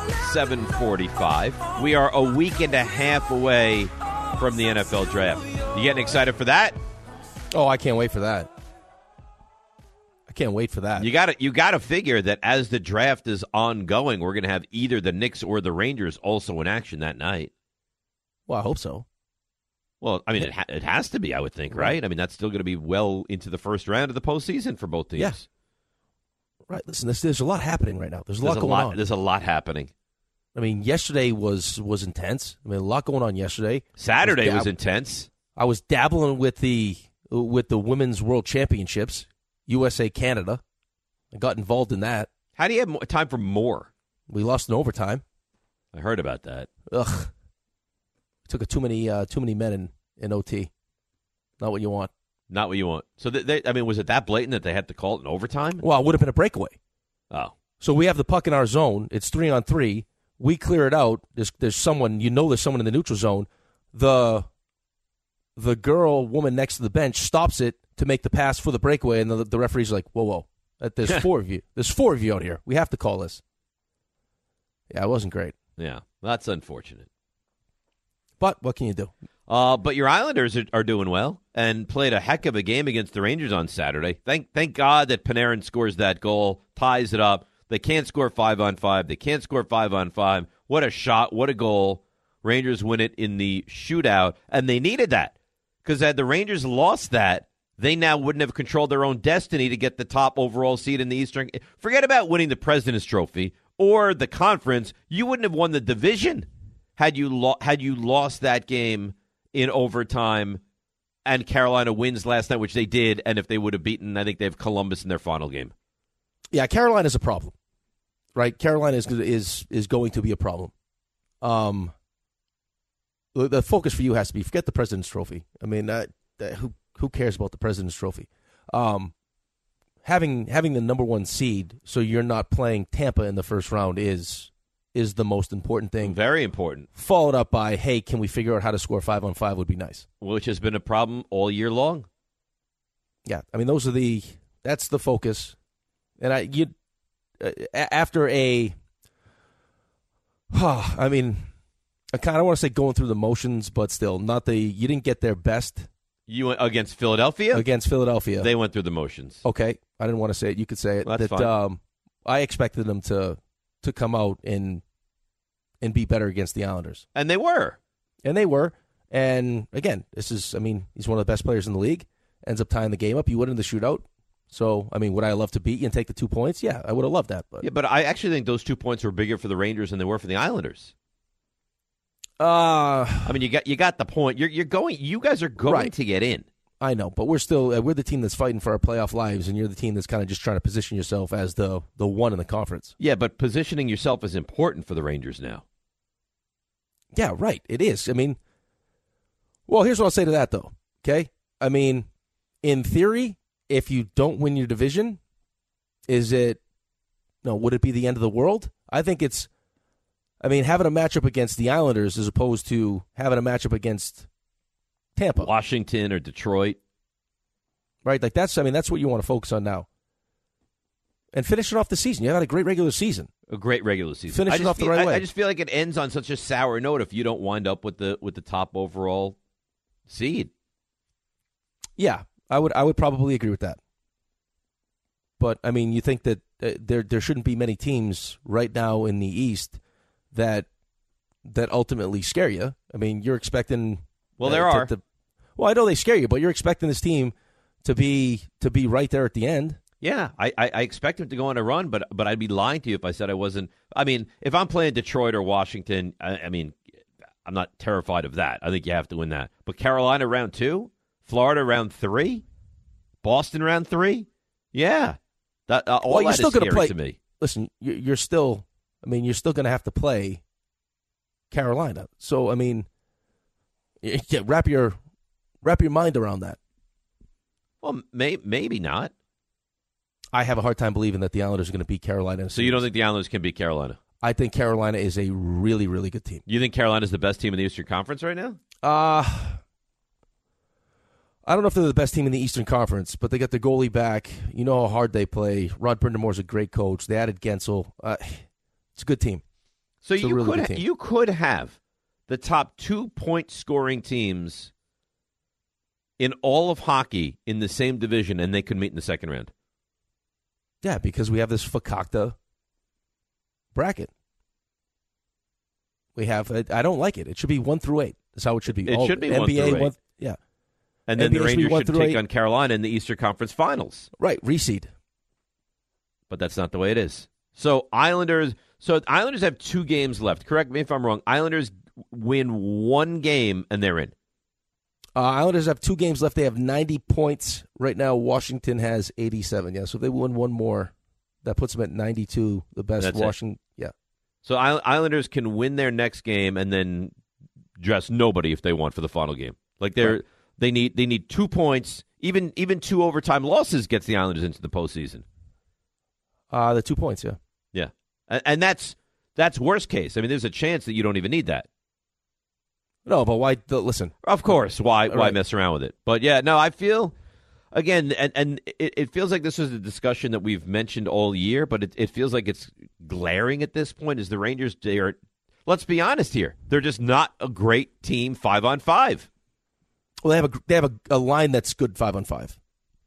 7:45. We are a week and a half away from the NFL draft. You getting excited for that? Oh, I can't wait for that. I can't wait for that. You got to figure that as the draft is ongoing, we're going to have either the Knicks or the Rangers also in action that night. Well, I hope so. Well, I mean, it has to be, I would think, right? I mean, that's still going to be well into the first round of the postseason for both teams. Yeah. Right. Listen, there's a lot happening right now. There's a lot going on. There's a lot happening. I mean, yesterday was intense. I mean, a lot going on yesterday. Saturday was intense. I was dabbling with the Women's World Championships, USA Canada. I got involved in that. How do you have time for more? We lost in overtime. I heard about that. Ugh. Took too many men in OT. Not what you want. Not what you want. So, was it that blatant that they had to call it in overtime? Well, it would have been a breakaway. Oh. So we have the puck in our zone. It's 3-on-3. We clear it out. There's someone, there's someone in the neutral zone. The woman next to the bench stops it to make the pass for the breakaway, and the referee's like, whoa. There's four of you. There's four of you out here. We have to call this. Yeah, it wasn't great. Yeah, that's unfortunate. But what can you do? But your Islanders are doing well and played a heck of a game against the Rangers on Saturday. Thank God that Panarin scores that goal, ties it up. They can't score 5-on-5. They can't score 5-on-5. What a shot. What a goal. Rangers win it in the shootout, and they needed that because had the Rangers lost that, they now wouldn't have controlled their own destiny to get the top overall seed in the Eastern. Forget about winning the President's Trophy or the conference. You wouldn't have won the division had you lost that game in overtime and Carolina wins last night, which they did, and if they would have beaten, I think they have Columbus in their final game. Yeah, Carolina's a problem, right? Carolina is going to be a problem. The focus for you has to be forget the President's Trophy. I mean, who cares about the President's Trophy? Having the number one seed, so you're not playing Tampa in the first round is the most important thing. Very important. Followed up by, hey, can we figure out how to score 5-on-5 would be nice. Which has been a problem all year long. Yeah, I mean that's the focus. And after I kind of want to say going through the motions, but still you didn't get their best. You went against Philadelphia? Against Philadelphia. They went through the motions. Okay. I didn't want to say it. You could say it. That's fine. I expected them to come out and be better against the Islanders. And they were. And again, he's one of the best players in the league. Ends up tying the game up. You win in the shootout. So, would I love to beat you and take the 2 points? Yeah, I would have loved that. But I actually think those 2 points were bigger for the Rangers than they were for the Islanders. You got the point. You guys are going to get in. I know, but we're the team that's fighting for our playoff lives, and you're the team that's kind of just trying to position yourself as the one in the conference. Yeah, but positioning yourself is important for the Rangers now. Yeah, right. It is. Well, here's what I'll say to that, though. Okay? I mean, in theory, if you don't win your division, would it be the end of the world? I think having a matchup against the Islanders as opposed to having a matchup against Tampa, Washington, or Detroit. Right? Like that's what you want to focus on now. And finishing off the season. You had a great regular season. A great regular season. Finishing off the right way. I just feel like it ends on such a sour note if you don't wind up with the top overall seed. Yeah, I would probably agree with that. But I mean, you think that there shouldn't be many teams right now in the East that ultimately scare you. I mean, you're expecting. Well, there are. Well, I know they scare you, but you're expecting this team to be right there at the end. Yeah, I expect him to go on a run, but I'd be lying to you if I said I wasn't. I mean, if I'm playing Detroit or Washington, I mean, I'm not terrified of that. I think you have to win that. But Carolina round 2, Florida round 3, Boston round 3, yeah, that you're still going to play. To me. Listen, you're still going to have to play Carolina. So I mean, wrap your mind around that. Well, maybe not. I have a hard time believing that the Islanders are going to beat Carolina. So you don't think the Islanders can beat Carolina? I think Carolina is a really, really good team. You think Carolina is the best team in the Eastern Conference right now? I don't know if they're the best team in the Eastern Conference, but they got their goalie back. You know how hard they play. Rod Brindamore's a great coach. They added Gensel. It's a good team. So you could have the top 2-point scoring teams in all of hockey in the same division, and they could meet in the second round. Yeah, because we have this fakakta bracket. We have. I don't like it. It should be 1 through 8. That's how it should be. It should be 1 through 8. Yeah. And then NBA the Rangers should take 8. on Carolina in the Eastern Conference Finals. Right, reseed. But that's not the way it is. So Islanders have 2 games left. Correct me if I'm wrong. Islanders win 1 game and they're in. Islanders have 2 games left. They have 90 points right now. Washington has 87. Yeah, so if they win 1 more, that puts them at 92. The best. That's Washington. It. Yeah. So Islanders can win their next game and then dress nobody if they want for the final game. Like they need 2 points. Even 2 overtime losses gets the Islanders into the postseason. The 2 points. Yeah. Yeah, and that's worst case. I mean, there's a chance that you don't even need that. No, but why? Listen. Of course. Why mess around with it? But, yeah, no, I feel, again, and it feels like this was a discussion that we've mentioned all year, but it feels like it's glaring at this point as the Rangers, let's be honest here, they're just not a great team 5-on-5. Well, they have a line that's good 5-on-5.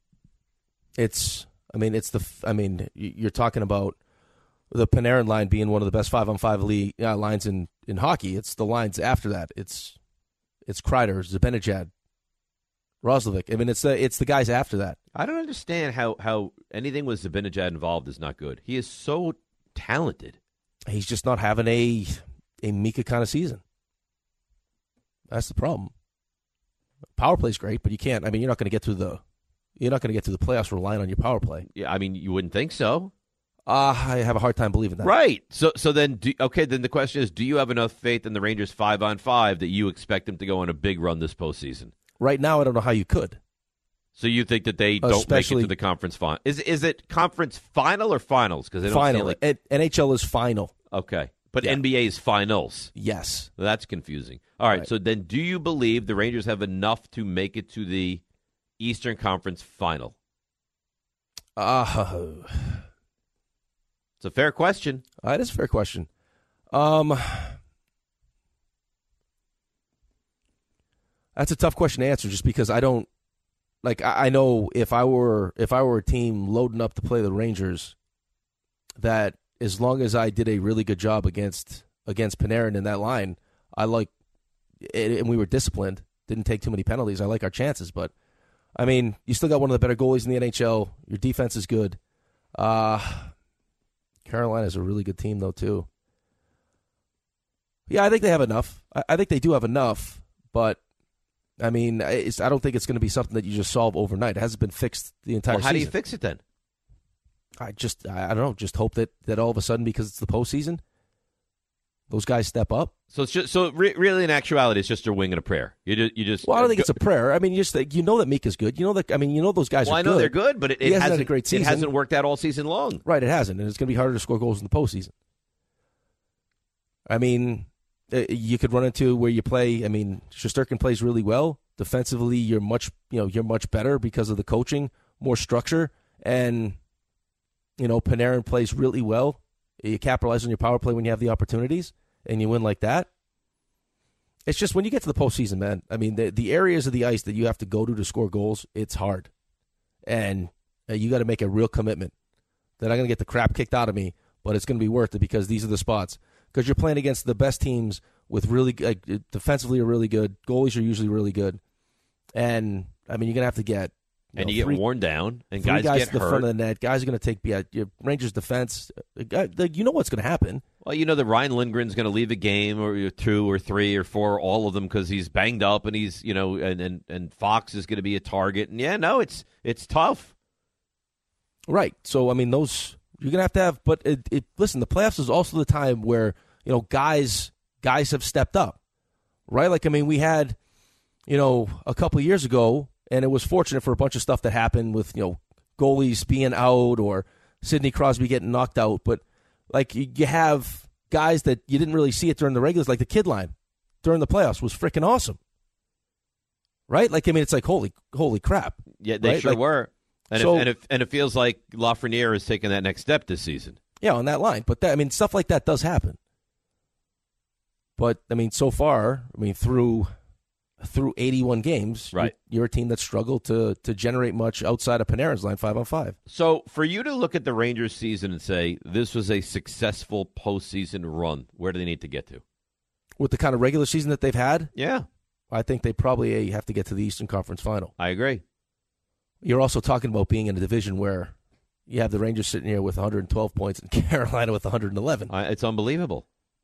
You're talking about the Panarin line being one of the best 5-on-5 lines in hockey. It's the lines after that. It's Kreider, Zibanejad, Roslovic. I mean, it's the guys after that. I don't understand how anything with Zibanejad involved is not good. He is so talented. He's just not having a Mika kind of season. That's the problem. Power play's great, but you can't. I mean, you're not going to get through the playoffs relying on your power play. Yeah, I mean, you wouldn't think so. I have a hard time believing that. Right. So then, then the question is, do you have enough faith in the Rangers 5-on-5 that you expect them to go on a big run this postseason? Right now, I don't know how you could. So you think that they don't make it to the conference final? Is it conference final or finals? Because they don't final. Like... NHL is final. Okay. But yeah. NBA is finals. Yes. That's confusing. All right. So then do you believe the Rangers have enough to make it to the Eastern Conference final? It's a fair question. It is a fair question. That's a tough question to answer just because I don't like I know if I were a team loading up to play the Rangers, that as long as I did a really good job against Panarin in that line, I like it, and we were disciplined, didn't take too many penalties. I like our chances, but I mean, you still got one of the better goalies in the NHL. Your defense is good. Carolina's a really good team, though, too. Yeah, I think they have enough. I think they do have enough, but, I mean, I don't think it's going to be something that you just solve overnight. It hasn't been fixed the entire season. How do you fix it, then? I don't know, just hope that all of a sudden, because it's the postseason, Those guys step up. So it's just really in actuality, it's just a wing and a prayer. You just. Well, I don't think it's a prayer. I mean, you know that Meek is good. You know that. I mean, you know those guys are good. Well, I know they're good, but it hasn't had a great season. It hasn't worked out all season long. Right, it hasn't, and it's going to be harder to score goals in the postseason. I mean, you could run into where you play. I mean, Shesterkin plays really well defensively. You're much better because of the coaching, more structure, and Panarin plays really well. You capitalize on your power play when you have the opportunities, and you win like that. It's just when you get to the postseason, man. I mean, the areas of the ice that you have to go to score goals, it's hard, and you got to make a real commitment that I'm going to get the crap kicked out of me, but it's going to be worth it because these are the spots. Because you're playing against the best teams with really defensively are really good. Goalies are usually really good, and I mean you're going to have to get. You get worn down, and guys get to the hurt. front of the net. Guys are going to take your Rangers defense. You know what's going to happen. Well, you know that Ryan Lindgren's going to leave a game or 2 or 3 or 4, all of them, because he's banged up, and he's and Fox is going to be a target. And it's tough. Right. So I mean, those you're going to have. But listen, the playoffs is also the time where guys have stepped up. Right. Like I mean, we had a couple of years ago. And it was fortunate for a bunch of stuff that happened with, goalies being out or Sidney Crosby getting knocked out. But, like, you have guys that you didn't really see it during the regulars, like the kid line during the playoffs was freaking awesome. Right? Like, I mean, it's like, holy crap. Yeah, they sure were. And it feels like Lafreniere is taking that next step this season. Yeah, on that line. But, stuff like that does happen. But, I mean, so far, through 81 games, right? You're a team that struggled to generate much outside of Panarin's line 5-on-5. So for you to look at the Rangers season and say this was a successful postseason run, where do they need to get to? With the kind of regular season that they've had? Yeah. I think they probably have to get to the Eastern Conference Final. I agree. You're also talking about being in a division where you have the Rangers sitting here with 112 points and Carolina with 111. It's unbelievable.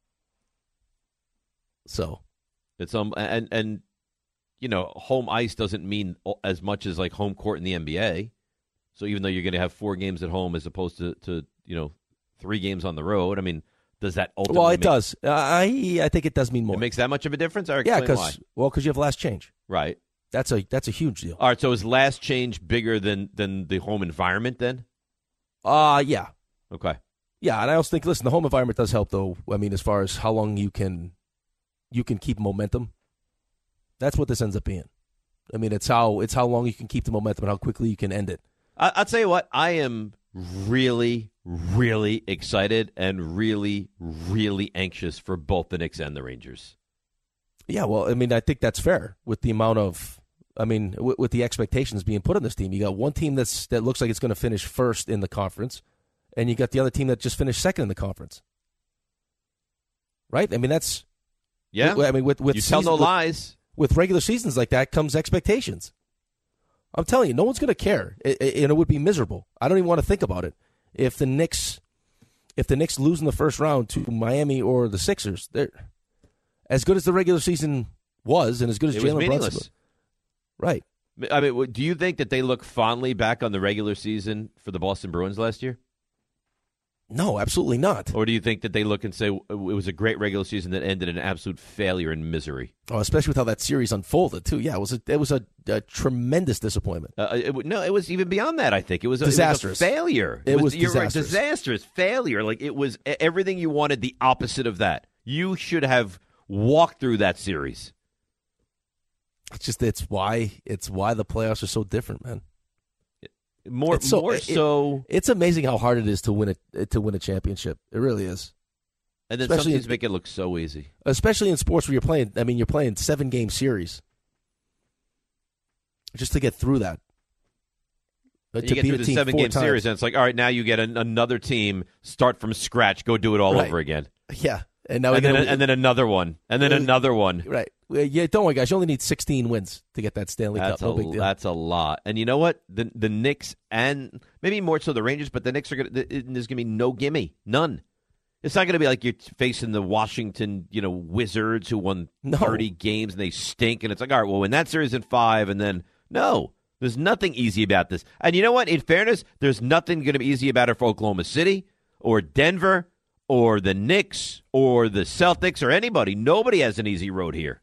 So. It's and home ice doesn't mean as much as like home court in the NBA. So even though you're going to have 4 games at home as opposed to 3 games on the road, I mean, does that ultimately? Well, it does. I think it does mean more. It makes that much of a difference? Or yeah, because you have last change. Right. That's a huge deal. All right. So is last change bigger than the home environment then? Yeah. Okay. Yeah, and I also think the home environment does help though. I mean, as far as how long you can keep momentum. That's what this ends up being. I mean, it's how long you can keep the momentum and how quickly you can end it. I'll tell you what, I am really, really excited and really, really anxious for both the Knicks and the Rangers. Yeah, well, I mean, I think that's fair with the amount of, with the expectations being put on this team. You got one team that looks like it's going to finish first in the conference, and you got the other team that just finished second in the conference. Right? I mean, that's... Yeah. I mean, with you tell no lies. With regular seasons like that comes expectations. I'm telling you, no one's going to care. It would be miserable. I don't even want to think about it. If the Knicks lose in the first round to Miami or the Sixers, they're as good as the regular season was, and as good as Jalen Brunson was. Right. I mean, do you think that they look fondly back on the regular season for the Boston Bruins last year? No, absolutely not. Or do you think that they look and say it was a great regular season that ended in absolute failure and misery? Oh, especially with how that series unfolded too. Yeah, it was a tremendous disappointment. It was even beyond that. I think it was disastrous. It was a failure. It was disastrous. Right, disastrous failure. Like it was everything you wanted. The opposite of that. You should have walked through that series. It's why the playoffs are so different, man. It's amazing how hard it is to win a championship. It really is. And then some teams make it look so easy. Especially in sports where you're playing 7-game series. Just to get through that. You get through the 7-game series, and it's like, all right, now you get another team, start from scratch, go do it all over again. Yeah. And now and then another one, and then another one. Right. Yeah, don't worry, guys. You only need 16 wins to get that Stanley Cup. No big deal. That's a lot. And you know what? The Knicks, and maybe more so the Rangers, but the Knicks there's going to be no gimme. None. It's not going to be like you're facing the Washington, Wizards who won 30 games and they stink. And it's like, all right, well, win that series in 5. And then, no, there's nothing easy about this. And you know what? In fairness, there's nothing going to be easy about it for Oklahoma City or Denver or the Knicks or the Celtics or anybody. Nobody has an easy road here.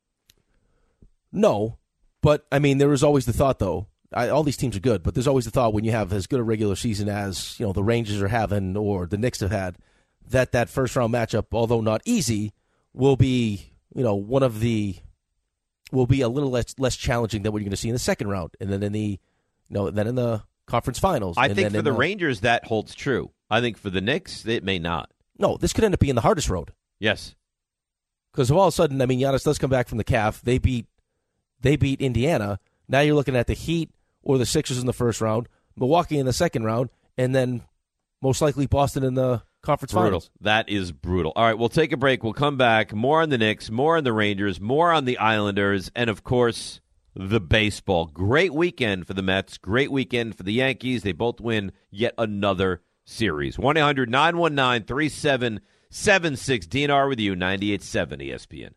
No, but, I mean, there is always the thought, though. All these teams are good, but there's always the thought when you have as good a regular season as the Rangers are having or the Knicks have had, that first-round matchup, although not easy, will be will be a little less challenging than what you're going to see in the second round, and then in the conference finals. I think for the Rangers that holds true. I think for the Knicks it may not. No, this could end up being the hardest road. Yes, because all of a sudden, I mean, Giannis does come back from the calf. They beat Indiana. Now you're looking at the Heat or the Sixers in the first round, Milwaukee in the second round, and then most likely Boston in the conference finals. That is brutal. All right, we'll take a break. We'll come back. More on the Knicks, more on the Rangers, more on the Islanders, and, of course, the baseball. Great weekend for the Mets. Great weekend for the Yankees. They both win yet another series. 1-800-919-3776. DNR with you, 98.7 ESPN.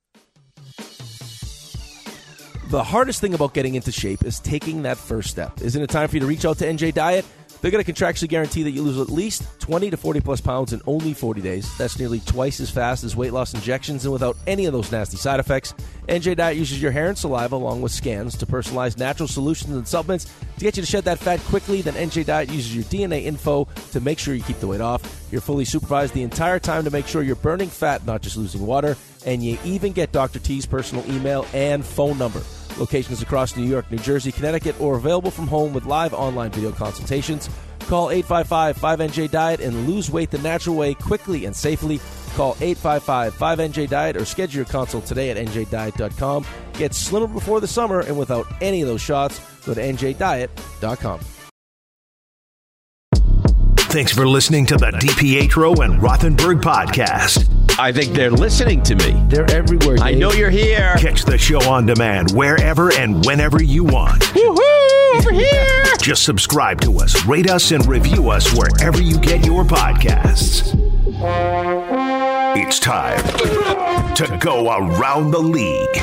The hardest thing about getting into shape is taking that first step. Isn't it time for you to reach out to NJ Diet? They're going to contractually guarantee that you lose at least 20 to 40-plus pounds in only 40 days. That's nearly twice as fast as weight loss injections and without any of those nasty side effects. NJ Diet uses your hair and saliva along with scans to personalize natural solutions and supplements to get you to shed that fat quickly. Then NJ Diet uses your DNA info to make sure you keep the weight off. You're fully supervised the entire time to make sure you're burning fat, not just losing water. And you even get Dr. T's personal email and phone number. Locations across New York, New Jersey, Connecticut, or available from home with live online video consultations. Call 855-5NJ-DIET and lose weight the natural way quickly and safely. Call 855-5NJ-DIET or schedule your consult today at njdiet.com. Get slimmer before the summer and without any of those shots. Go to njdiet.com. Thanks for listening to the DiPietro and Rothenberg podcast. I think they're listening to me. They're everywhere, Dave. I know you're here. Catch the show on demand wherever and whenever you want. Woohoo! Over here! Just subscribe to us, rate us, and review us wherever you get your podcasts. It's time to go around the league.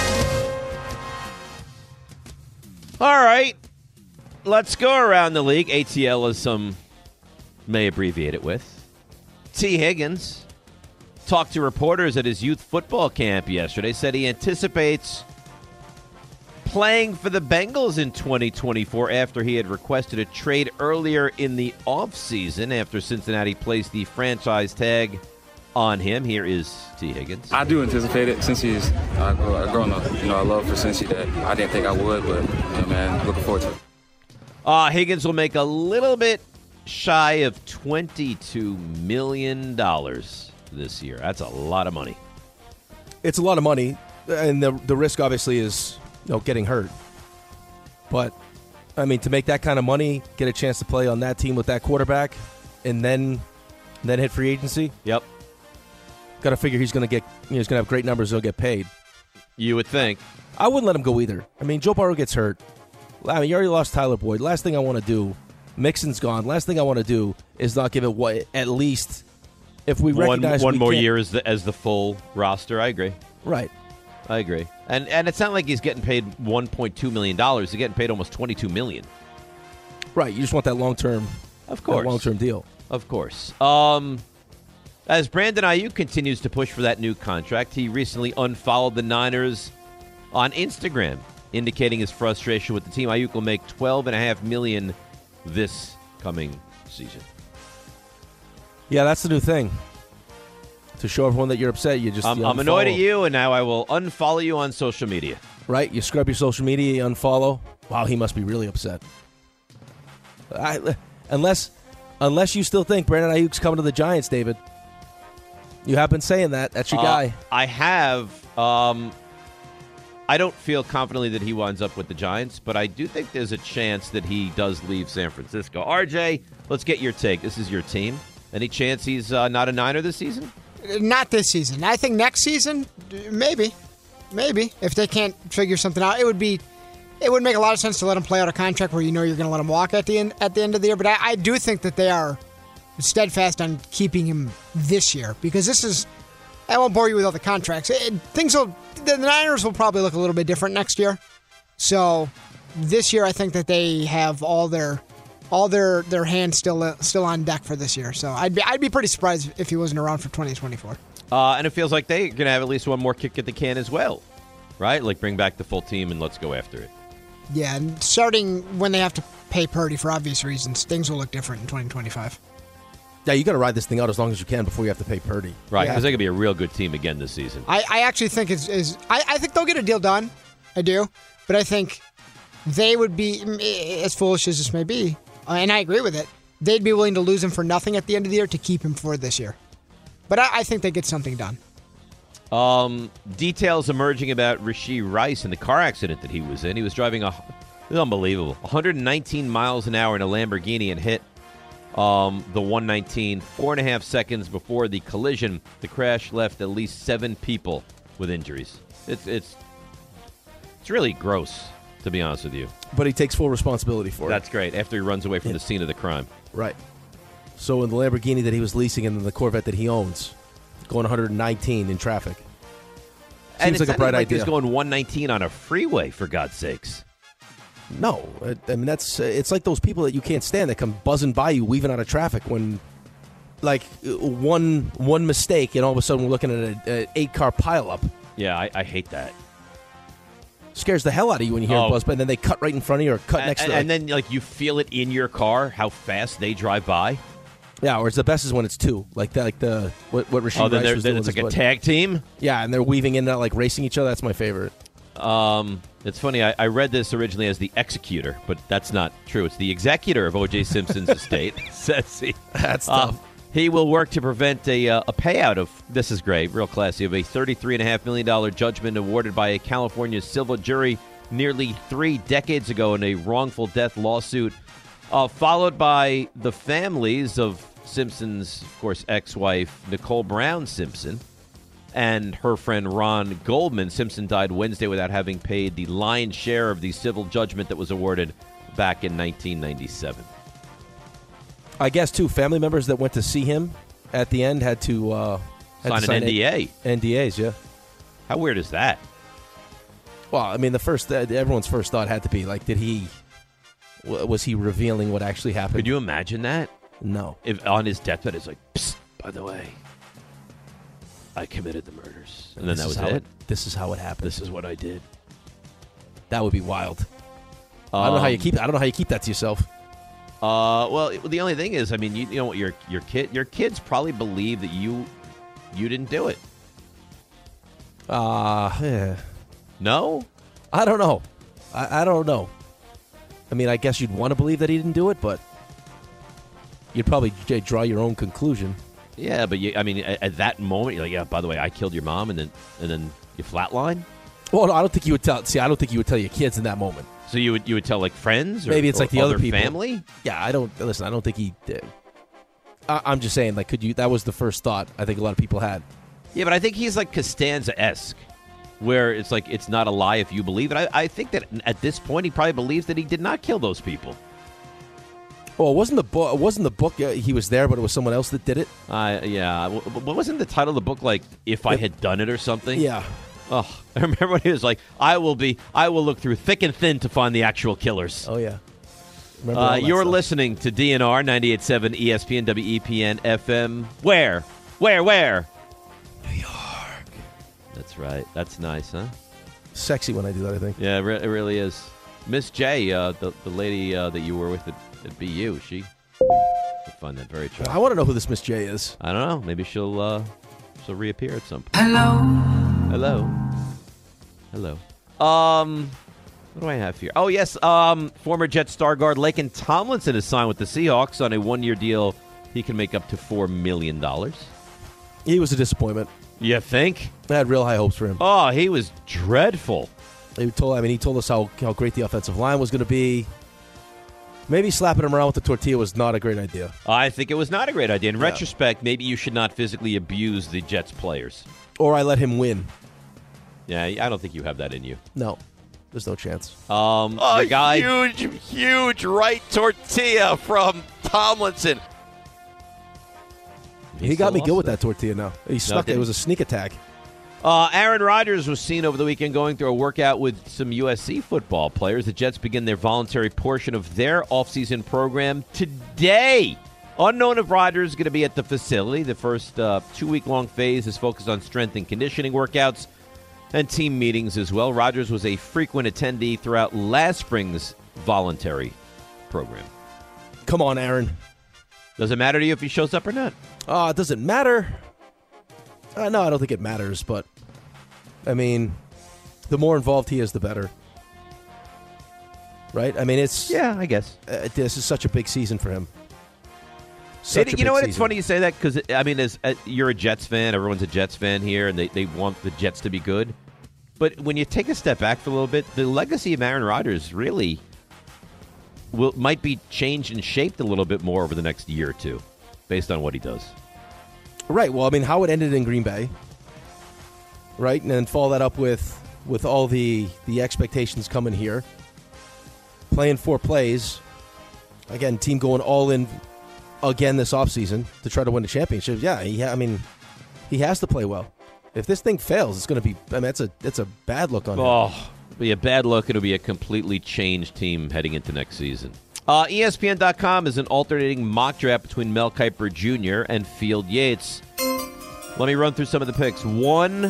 All right. Let's go around the league. ATL, as some may abbreviate it with. T. Higgins talked to reporters at his youth football camp yesterday, said he anticipates playing for the Bengals in 2024 after he had requested a trade earlier in the offseason after Cincinnati placed the franchise tag on him. Here is T. Higgins. I do anticipate it since growing up. I love for Cincy that I didn't think I would, but looking forward to it. Higgins will make a little bit shy of $22 million this year. That's a lot of money. It's a lot of money, and the risk obviously is getting hurt. But I mean, to make that kind of money, get a chance to play on that team with that quarterback, and then hit free agency. Yep. Got to figure he's going to have great numbers. He'll get paid. You would think. I wouldn't let him go either. I mean, Joe Burrow gets hurt. I mean, you already lost Tyler Boyd. Last thing I want to do, Mixon's gone. Last thing I want to do is not give it at least if we recognize one more year as the full roster. I agree. Right. I agree. And it's not like he's getting paid $1.2 million. He's getting paid almost $22 million. Right. You just want that long-term, long-term deal. Of course. As Brandon Ayuk continues to push for that new contract, he recently unfollowed the Niners on Instagram, indicating his frustration with the team. Ayuk will make $12.5 million this coming season. Yeah, that's the new thing. To show everyone that you're upset, you just I'm annoyed at you, and now I will unfollow you on social media. Right? You scrub your social media, you unfollow. Wow, he must be really upset. Unless you still think Brandon Ayuk's coming to the Giants, David. You have been saying that. That's your guy. I have. I don't feel confidently that he winds up with the Giants, but I do think there's a chance that he does leave San Francisco. RJ, let's get your take. This is your team. Any chance he's not a Niner this season? Not this season. I think next season, maybe. If they can't figure something out, it would make a lot of sense to let him play out a contract where you're going to let him walk at the end of the year. But I do think that they are steadfast on keeping him this year because this is. I won't bore you with all the contracts. The Niners will probably look a little bit different next year. So this year, I think that they have all their all their hands still on deck for this year. So I'd be pretty surprised if he wasn't around for 2024. And it feels like they're going to have at least one more kick at the can as well, right? Like bring back the full team and let's go after it. Yeah, and starting when they have to pay Purdy for obvious reasons, things will look different in 2025. Yeah, you got to ride this thing out as long as you can before you have to pay Purdy. Right, because they could be a real good team again this season. I actually think I think they'll get a deal done. I do. But I think they would be, as foolish as this may be, and I agree with it, they'd be willing to lose him for nothing at the end of the year to keep him for this year. But I think they get something done. Details emerging about Rashee Rice and the car accident that he was in. He was driving it was unbelievable. 119 miles an hour in a Lamborghini and hit the 119 4.5 seconds before the collision. The crash left at least 7 people with injuries. It's really gross, to be honest with you. But he takes full responsibility for it. That's great. After he runs away from the scene of the crime. Right. So in the Lamborghini that he was leasing and in the Corvette that he owns, going 119 in traffic. Seems like a bright idea. He's going 119 on a freeway, for God's sakes. No, I mean it's like those people that you can't stand that come buzzing by you, weaving out of traffic when, like, one mistake and all of a sudden we're looking at an 8-car pileup. Yeah, I hate that. Scares the hell out of you when you hear a buzz, but then they cut right in front of you or cut next to you. And then like you feel it in your car how fast they drive by. Yeah, or it's the best is when it's 2, like that, like the what Rashee Rice was doing. It's like a tag team. Yeah, and they're weaving in and out, like racing each other. That's my favorite. It's funny. I read this originally as the executor, but that's not true. It's the executor of O.J. Simpson's estate. Says he. That's tough. He will work to prevent a payout of, this is great, real classy, of a $33.5 million judgment awarded by a California civil jury nearly 3 decades ago in a wrongful death lawsuit, followed by the families of Simpson's, of course, ex-wife, Nicole Brown Simpson, and her friend Ron Goldman. Simpson died Wednesday without having paid the lion's share of the civil judgment that was awarded back in 1997. I guess, too, family members that went to see him at the end had to sign an NDA. NDAs, yeah. How weird is that? Well, I mean, everyone's first thought had to be, like, was he revealing what actually happened? Could you imagine that? No. If on his deathbed, it's like, psst, by the way, I committed the murders. And then that was it? This is how it happened. This is what I did. That would be wild. I don't know how you keep that to yourself. Well, the only thing is, I mean, you know what, your kids probably believe that you didn't do it. Yeah. No? I don't know. I don't know. I mean, I guess you'd want to believe that he didn't do it, but you'd probably draw your own conclusion. Yeah, but at that moment, you're like, yeah, by the way, I killed your mom, and then you flatline? Well, no, I don't think you would tell. See, I don't think you would tell your kids in that moment. So you would tell like friends, or maybe it's like the other people, family. Yeah, I don't think he did. I'm just saying, like, that was the first thought I think a lot of people had. Yeah, but I think he's like Costanza-esque, where it's like it's not a lie if you believe it. I think that at this point he probably believes that he did not kill those people. Well, it wasn't the book he was there, but it was someone else that did it. Yeah. What wasn't the title of the book, like If I Had Done It or something? Yeah. Oh, I remember when he was like, I will look through thick and thin to find the actual killers. Oh, yeah. You're listening to DNR 98.7 ESPN WEPN FM. Where? New York. That's right. That's nice, huh? Sexy when I do that, I think. Yeah, it really is. Miss J, the lady that you were with at BU, she I find that very attractive. I want to know who this Miss J is. I don't know. Maybe she'll reappear at some point. Hello. What do I have here? Oh, yes. Former Jet star guard Laken Tomlinson is signed with the Seahawks on a 1-year deal. He can make up to $4 million. He was a disappointment. You think? I had real high hopes for him. Oh, he was dreadful. He told us how great the offensive line was going to be. Maybe slapping him around with the tortilla was not a great idea. I think it was not a great idea. In retrospect, maybe you should not physically abuse the Jets players. Or I let him win. Yeah, I don't think you have that in you. No, there's no chance. The guy, huge right tortilla from Tomlinson. He got me good with that tortilla now. He snuck it. It was a sneak attack. Aaron Rodgers was seen over the weekend going through a workout with some USC football players. The Jets begin their voluntary portion of their offseason program today. Unknown if Rodgers is going to be at the facility. The first 2-week-long phase is focused on strength and conditioning workouts and team meetings as well. Rodgers was a frequent attendee throughout last spring's voluntary program. Come on, Aaron. Does it matter to you if he shows up or not? It doesn't matter. No, I don't think it matters, but, I mean, the more involved he is, the better. Right? I mean, it's... Yeah, I guess. This is such a big season for him. You know what? It's funny you say that because, I mean, as you're a Jets fan, everyone's a Jets fan here, and they want the Jets to be good. But when you take a step back for a little bit, the legacy of Aaron Rodgers really might be changed and shaped a little bit more over the next year or two based on what he does. Right. Well, I mean, how it ended in Green Bay, right? And then follow that up with all the expectations coming here. Playing 4 plays. Again, team going all in again this offseason to try to win the championship. Yeah, he has to play well. If this thing fails, it's going to be, I mean, it's a bad look on him. Oh, it'll be a bad look. It'll be a completely changed team heading into next season. ESPN.com is an alternating mock draft between Mel Kiper Jr. and Field Yates. Let me run through some of the picks. 1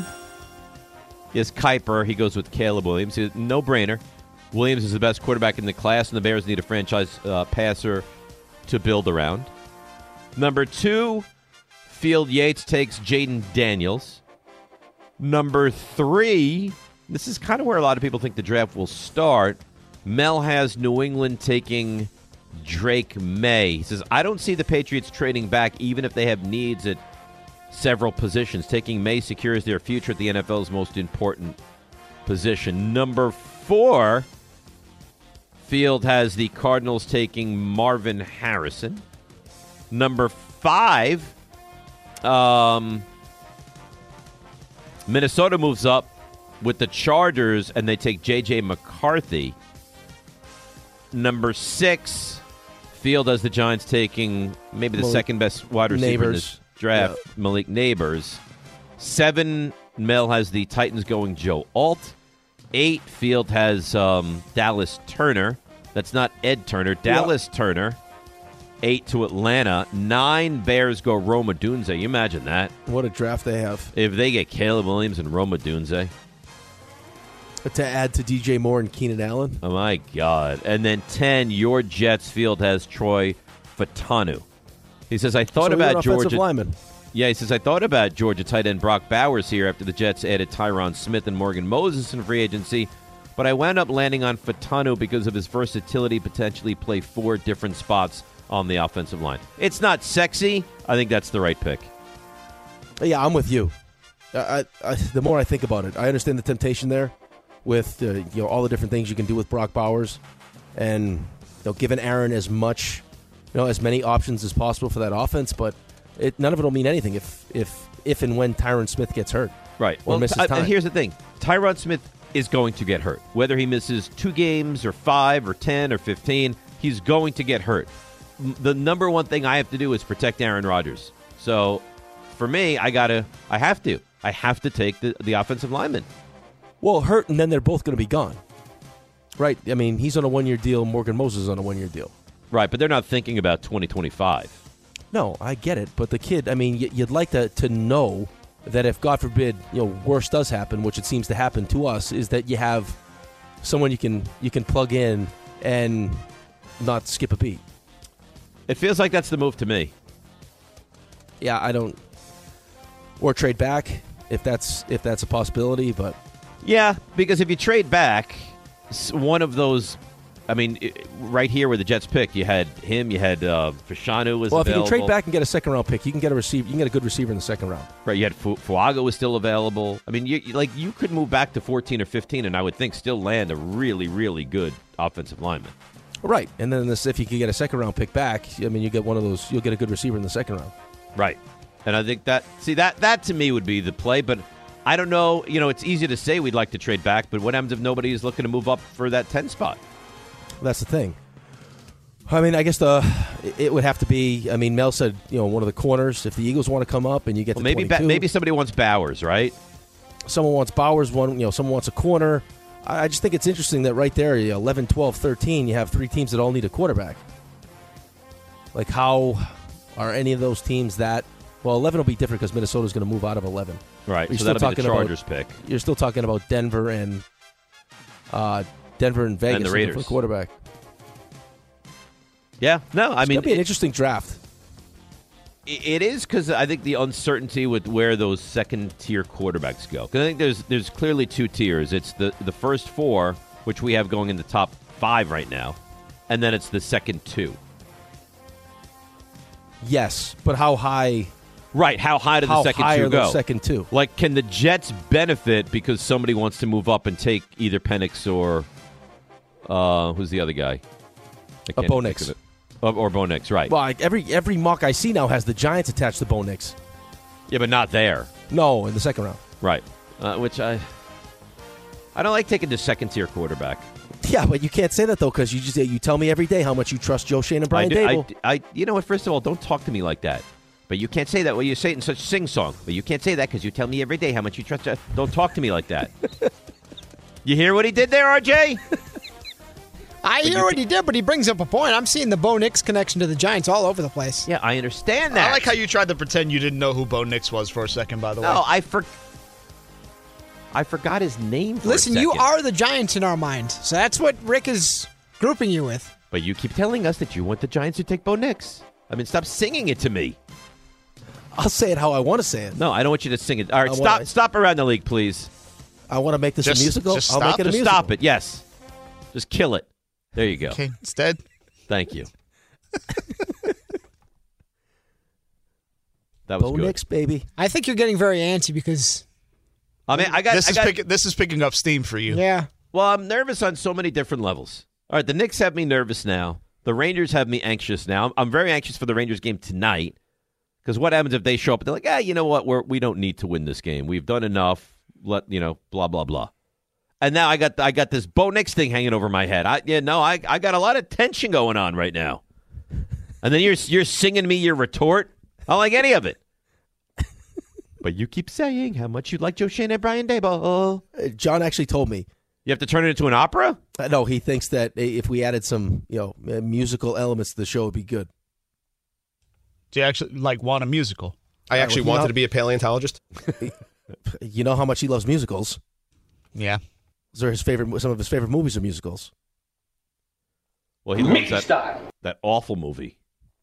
is Kiper. He goes with Caleb Williams. No-brainer. Williams is the best quarterback in the class, and the Bears need a franchise passer to build around. Number 2, Field Yates takes Jaden Daniels. Number 3, this is kind of where a lot of people think the draft will start. Mel has New England taking Drake May. He says, I don't see the Patriots trading back even if they have needs at several positions. Taking May secures their future at the NFL's most important position. Number 4, Field has the Cardinals taking Marvin Harrison. Number 5, Minnesota moves up with the Chargers, and they take J.J. McCarthy. Number 6, Field has the Giants taking maybe the second best wide receiver in this draft, Malik Neighbors. 7, Mel has the Titans going Joe Alt. 8, Field has Dallas Turner. That's not Ed Turner. Dallas Turner. 8 to Atlanta. 9, Bears go Rome Odunze. You imagine that. What a draft they have. If they get Caleb Williams and Rome Odunze. To add to DJ Moore and Keenan Allen. Oh, my God. And then 10, your Jets Field has Troy Fautanu. He says, I thought about Georgia. Lineman. Yeah, he says, I thought about Georgia tight end Brock Bowers here after the Jets added Tyron Smith and Morgan Moses in free agency, but I wound up landing on Fautanu because of his versatility, potentially play 4 different spots on the offensive line. It's not sexy. I think that's the right pick. Yeah, I'm with you. The more I think about it, I understand the temptation there with all the different things you can do with Brock Bowers, and giving Aaron as much, as many options as possible for that offense. But none of it will mean anything if and when Tyron Smith gets hurt, right? Or misses time. Here's the thing: Tyron Smith is going to get hurt, whether he misses 2 games or 5 or 10 or 15. He's going to get hurt. The number one thing I have to do is protect Aaron Rodgers. So, for me, I have to take the offensive lineman. Well, hurt, and then they're both going to be gone. Right? I mean, he's on a 1-year deal. Morgan Moses is on a 1-year deal. Right, but they're not thinking about 2025. No, I get it. But the kid, I mean, you'd like to know that if, God forbid, worse does happen, which it seems to happen to us, is that you have someone you can plug in and not skip a beat. It feels like that's the move to me. Yeah, I don't. Or trade back if that's a possibility, but. Yeah, because if you trade back, one of those, I mean, right here where the Jets picked, you had him, you had Fashanu was available. Well, if you can trade back and get a second-round pick, you can get a receiver. You can get a good receiver in the second round. Right, you had Fuaga was still available. I mean, you could move back to 14 or 15, and I would think still land a really, really good offensive lineman. Right, and then if you could get a second-round pick back, I mean, you get one of those. You'll get a good receiver in the second round. Right, and I think that to me would be the play, but. I don't know. It's easy to say we'd like to trade back, but what happens if nobody is looking to move up for that 10 spot? That's the thing. I mean, I guess it would have to be. I mean, Mel said, one of the corners. If the Eagles want to come up and you get to 22. Maybe somebody wants Bowers, right? Someone wants Bowers. Someone wants a corner. I just think it's interesting that right there, 11, 12, 13, you have three teams that all need a quarterback. Like, how are any of those teams that? Well, 11 will be different because Minnesota's going to move out of 11. Right. So that'll be the Chargers pick. You're still talking about Denver and Vegas and the Raiders for quarterback. Yeah. No, I mean, it'll be an interesting draft. It is, because I think the uncertainty with where those second-tier quarterbacks go. Because I think there's clearly two tiers. It's the first four, which we have going in the top 5 right now, and then it's the second 2. Yes, but how high? Right, how high do the second high 2 are go? Those second 2? Like, can the Jets benefit because somebody wants to move up and take either Penix or who's the other guy? Bo Nix. Or Bo Nix, right. Well, every mock I see now has the Giants attached to Bo Nix. Yeah, but not there. No, in the second round. Right. Which I don't like taking the second-tier quarterback. Yeah, but you can't say that, though, because you tell me every day how much you trust Joe Schoen and Brian Daboll. You know what? First of all, don't talk to me like that. But you can't say that. Well, you say it in such sing-song. But you can't say that because you tell me every day how much you trust. Don't talk to me like that. You hear what he did there, RJ? I hear what he did, but he brings up a point. I'm seeing the Bo Nix connection to the Giants all over the place. Yeah, I understand that. I like how you tried to pretend you didn't know who Bo Nix was for a second, by the way. No, I forgot his name for Listen, a second. you are the Giants in our mind, so that's what Rick is grouping you with. But you keep telling us that you want the Giants to take Bo Nix. I mean, stop singing it to me. I'll say it how I want to say it. No, I don't want you to sing it. All right, stop around the league, please. I want to make this a musical. I'll make it a musical. Stop it, yes. Just kill it. There you go. Okay, it's dead. Thank you. That was Bo good. Nix, baby. I think you're getting very antsy because... I mean, This is picking up steam for you. Yeah. Well, I'm nervous on so many different levels. All right, the Knicks have me nervous now. The Rangers have me anxious now. I'm very anxious for the Rangers game tonight because what happens if they show up and they're like, you know what? We don't need to win this game. We've done enough. Blah, blah, blah. And now I got this Bo Nix thing hanging over my head. I got a lot of tension going on right now. And then you're singing me your retort. I don't like any of it. But you keep saying how much you like Joe Schoen and Brian Daboll. John actually told me. You have to turn it into an opera? No, he thinks that if we added some musical elements to the show, it would be good. Do you actually want a musical? I actually wanted to be a paleontologist. You know how much he loves musicals. Yeah. Some of his favorite movies are musicals. Well, he loves that awful movie.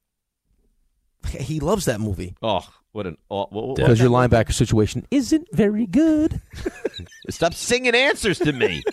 He loves that movie. Oh, what an because your linebacker situation isn't very good. Stop singing answers to me.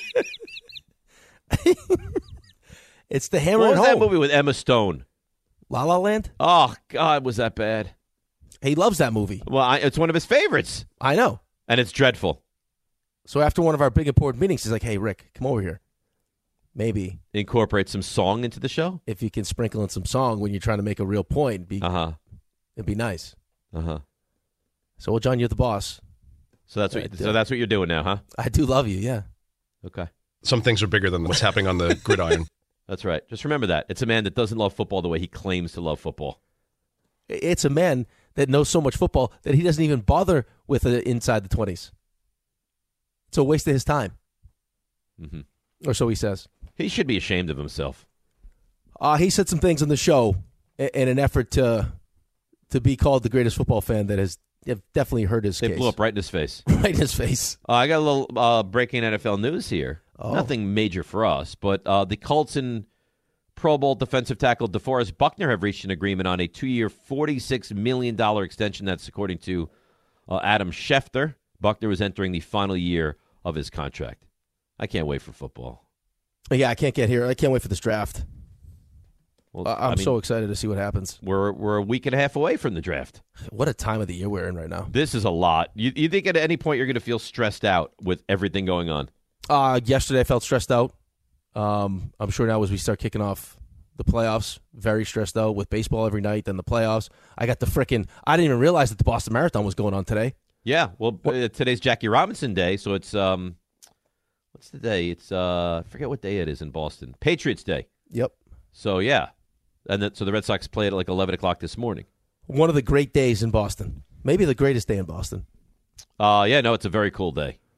It's the hammer. What was and that home. movie with Emma Stone? La La Land. Oh God, was that bad? He loves that movie. Well, it's one of his favorites. I know, and it's dreadful. So after one of our big important meetings, he's like, "Hey, Rick, come over here. Maybe incorporate some song into the show. If you can sprinkle in some song when you're trying to make a real point, it'd be nice." So, well, John, you're the boss. So that's what you're doing now, huh? I do love you, yeah. Okay. Some things are bigger than what's happening on the gridiron. That's right. Just remember that. It's a man that doesn't love football the way he claims to love football. It's a man that knows so much football that he doesn't even bother with it inside the 20s. It's a waste of his time. Mm-hmm. Or so he says. He should be ashamed of himself. He said some things on the show in an effort to be called the greatest football fan that has definitely hurt his case. They blew up right in his face. Right in his face. I got a little breaking NFL news here. Oh. Nothing major for us, but the Colts and Pro Bowl defensive tackle DeForest Buckner have reached an agreement on a 2-year, $46 million extension. That's according to Adam Schefter. Buckner was entering the final year of his contract. I can't wait for football. Yeah, I can't get here. I can't wait for this draft. Well, I'm so excited to see what happens. We're a week and a half away from the draft. What a time of the year we're in right now. This is a lot. You think at any point you're going to feel stressed out with everything going on? Yesterday I felt stressed out. I'm sure now as we start kicking off the playoffs, very stressed out with baseball every night, then the playoffs. I didn't even realize that the Boston Marathon was going on today. Yeah, well, today's Jackie Robinson Day, so it's what's the day? It's I forget what day it is in Boston. Patriots Day. Yep. So yeah, so the Red Sox played at like 11 o'clock this morning. One of the great days in Boston, maybe the greatest day in Boston. Yeah, no, it's a very cool day.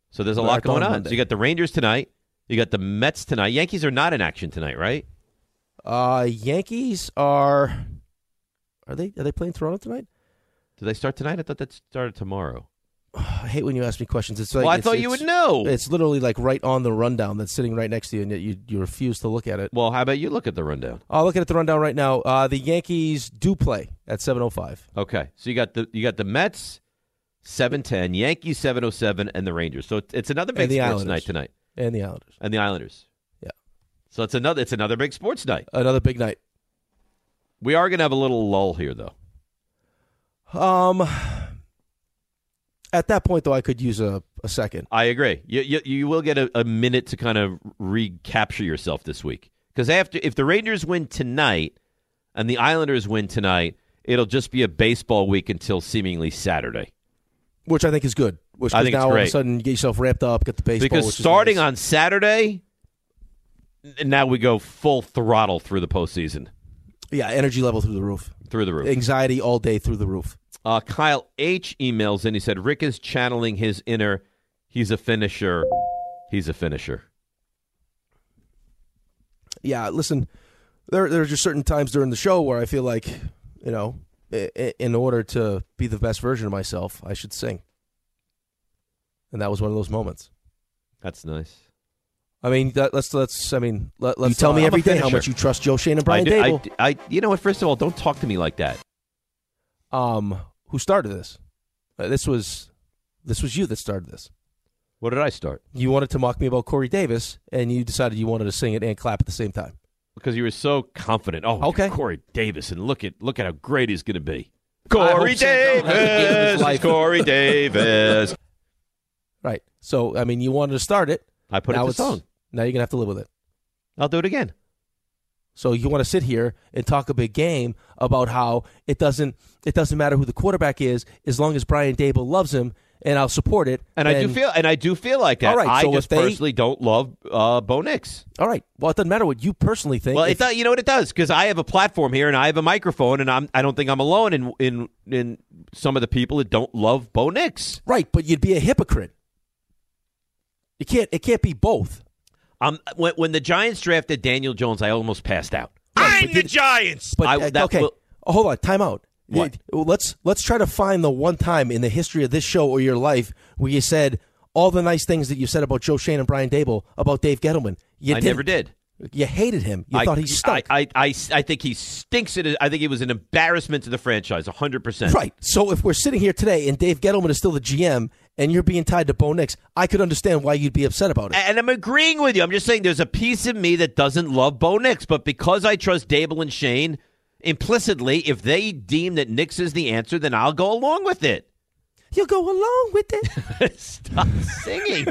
So there's a lot going on. So you got the Rangers tonight. You got the Mets tonight. Yankees are not in action tonight, right? Yankees are they playing Toronto tonight? Do they start tonight? I thought that started tomorrow. I hate when you ask me questions. It's like, I thought you would know. It's literally like right on the rundown that's sitting right next to you, and yet you refuse to look at it. Well, how about you look at the rundown? I'll look at the rundown right now. The Yankees do play at 7:05. Okay, so you got the Mets 7:10, Yankees 7:07, and the Rangers. So it's another big sports night tonight. And the Islanders. Yeah. So it's another big sports night. Another big night. We are going to have a little lull here, though. At that point, though, I could use a second. I agree. You will get a minute to kind of recapture yourself this week. Because if the Rangers win tonight and the Islanders win tonight, it'll just be a baseball week until seemingly Saturday. Which I think is good. I think now it's great. All of a sudden you get yourself ramped up, get the baseball. Because starting on Saturday, now we go full throttle through the postseason. Yeah, energy level through the roof. Through the roof. Anxiety all day through the roof. Kyle H. emails in. He said, Rick is channeling his inner, he's a finisher. He's a finisher. Yeah, listen, there are just certain times during the show where I feel like, in order to be the best version of myself, I should sing. And that was one of those moments. That's nice. I mean, let's you tell me every day how much you trust Joe Shane and Brian Dable. You know what? First of all, don't talk to me like that. Who started this? This was you that started this. What did I start? You wanted to mock me about Corey Davis, and you decided you wanted to sing it and clap at the same time. Because you were so confident. Oh, okay. Corey Davis, and look at how great he's going to be. Corey Davis, Corey Davis. Right. So, I mean, you wanted to start it. I put it to song. Now you're going to have to live with it. I'll do it again. So you want to sit here and talk a big game about how it doesn't matter who the quarterback is as long as Brian Dable loves him, and I'll support it. And I do feel like that. All right, I so just personally don't love Bo Nix. All right. Well, it doesn't matter what you personally think. Well, you know what it does, because I have a platform here and I have a microphone, and I don't think I'm alone in some of the people that don't love Bo Nix. Right, but you'd be a hypocrite. It can't be both. When the Giants drafted Daniel Jones, I almost passed out. I'm the Giants. But hold on, time out. What? Let's try to find the one time in the history of this show or your life where you said all the nice things that you said about Joe Shane and Brian Dable about Dave Gettleman. I never did. You hated him. You thought he stunk. I think he stinks. I think he was an embarrassment to the franchise, 100%. Right. So if we're sitting here today and Dave Gettleman is still the GM and you're being tied to Bo Nix, I could understand why you'd be upset about it. And I'm agreeing with you. I'm just saying there's a piece of me that doesn't love Bo Nix, but because I trust Dable and Shane, implicitly, if they deem that Nix is the answer, then I'll go along with it. You'll go along with it. Stop singing.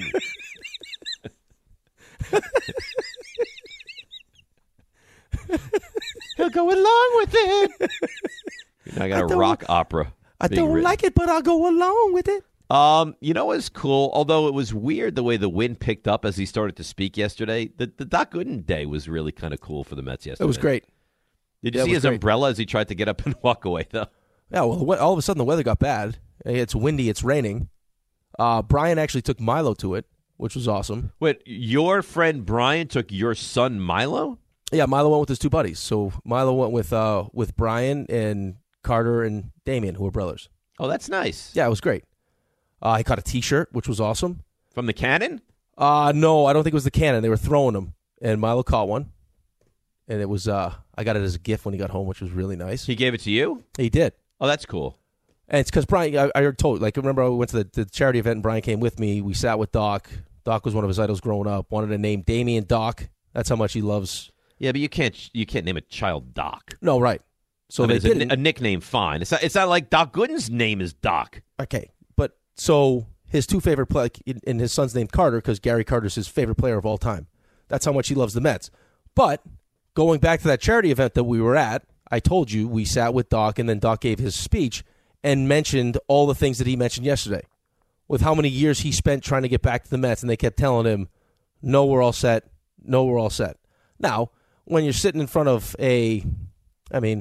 He'll go along with it. I got a rock opera. I don't like it, but I'll go along with it. You know what's cool? Although it was weird the way the wind picked up as he started to speak yesterday. The Doc Gooden day was really kind of cool for the Mets yesterday. It was great. Did you see his umbrella as he tried to get up and walk away, though? Yeah, well, all of a sudden the weather got bad. It's windy, it's raining. Brian actually took Milo to it, which was awesome. Wait, your friend Brian took your son Milo? Yeah, Milo went with his two buddies. So Milo went with Brian and Carter and Damien, who were brothers. Oh, that's nice. Yeah, it was great. He caught a T-shirt, which was awesome. From the Cannon? No, I don't think it was the Cannon. They were throwing them, and Milo caught one. And it was I got it as a gift when he got home, which was really nice. He gave it to you? He did. Oh, that's cool. And it's because Brian, I told, like, remember I went to the charity event and Brian came with me. We sat with Doc. Doc was one of his idols growing up. Wanted to name Damien Doc. That's how much he loves. Yeah, but you can't name a child Doc. No, right. So they did a nickname, fine. It's not like Doc Gooden's name is Doc. Okay, but so his two favorite play, and his son's named Carter because Gary Carter's his favorite player of all time. That's how much he loves the Mets. But going back to that charity event that we were at, I told you we sat with Doc, and then Doc gave his speech and mentioned all the things that he mentioned yesterday, with how many years he spent trying to get back to the Mets, and they kept telling him, "No, we're all set. No, we're all set." Now, when you're sitting in front of a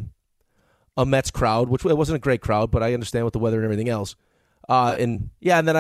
Mets crowd, which it wasn't a great crowd, but I understand with the weather and everything else. And then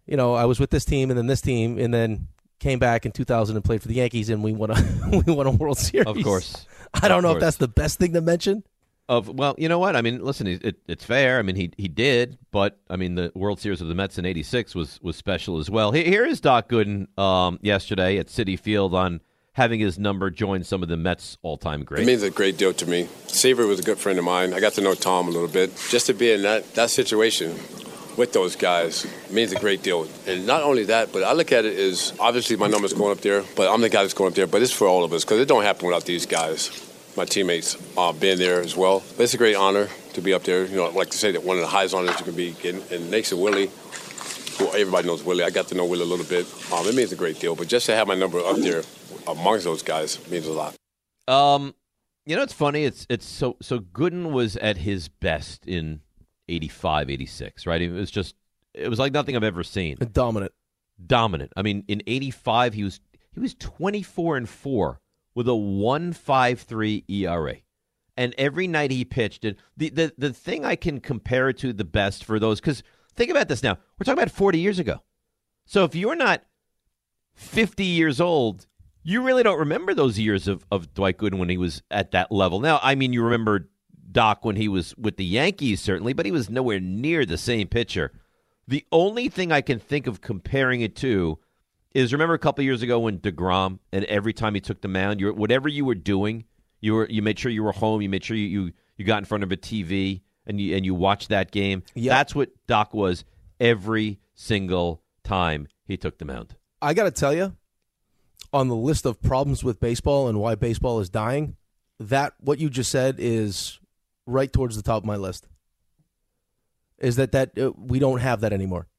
I was with this team and then this team, and then came back in 2000 and played for the Yankees, and we won a World Series. Of course. I don't know if that's the best thing to mention. Well, you know what? I mean, listen, it's fair. I mean, he did, but I mean, the World Series of the Mets in '86 was special as well. Here is Doc Gooden yesterday at Citi Field on having his number join some of the Mets all-time greats. It means a great deal to me. Seaver was a good friend of mine. I got to know Tom a little bit. Just to be in that situation with those guys means a great deal. And not only that, but I look at it as obviously my number's going up there, but I'm the guy that's going up there. But it's for all of us because it don't happen without these guys, my teammates, being there as well. But it's a great honor to be up there. Like to say that one of the highest honors you can be getting. And next to Willie, who everybody knows Willie. I got to know Willie a little bit. It means a great deal. But just to have my number up there amongst those guys means a lot. It's funny. It's so Gooden was at his best in 85, 86, right? It was like nothing I've ever seen. Dominant. I mean, in 85, he was 24-4 with a 1.53 ERA. And every night he pitched, and the thing I can compare it to the best for those, because think about this now. We're talking about 40 years ago. So if you're not 50 years old, you really don't remember those years of Dwight Gooden when he was at that level. Now, I mean, you remember Doc when he was with the Yankees, certainly, but he was nowhere near the same pitcher. The only thing I can think of comparing it to is, remember a couple years ago when DeGrom, and every time he took the mound, whatever you were doing, you made sure you were home, you made sure you got in front of a TV, and you watched that game. Yep. That's what Doc was every single time he took the mound. I got to tell you, on the list of problems with baseball and why baseball is dying, that what you just said is right towards the top of my list. Is that we don't have that anymore.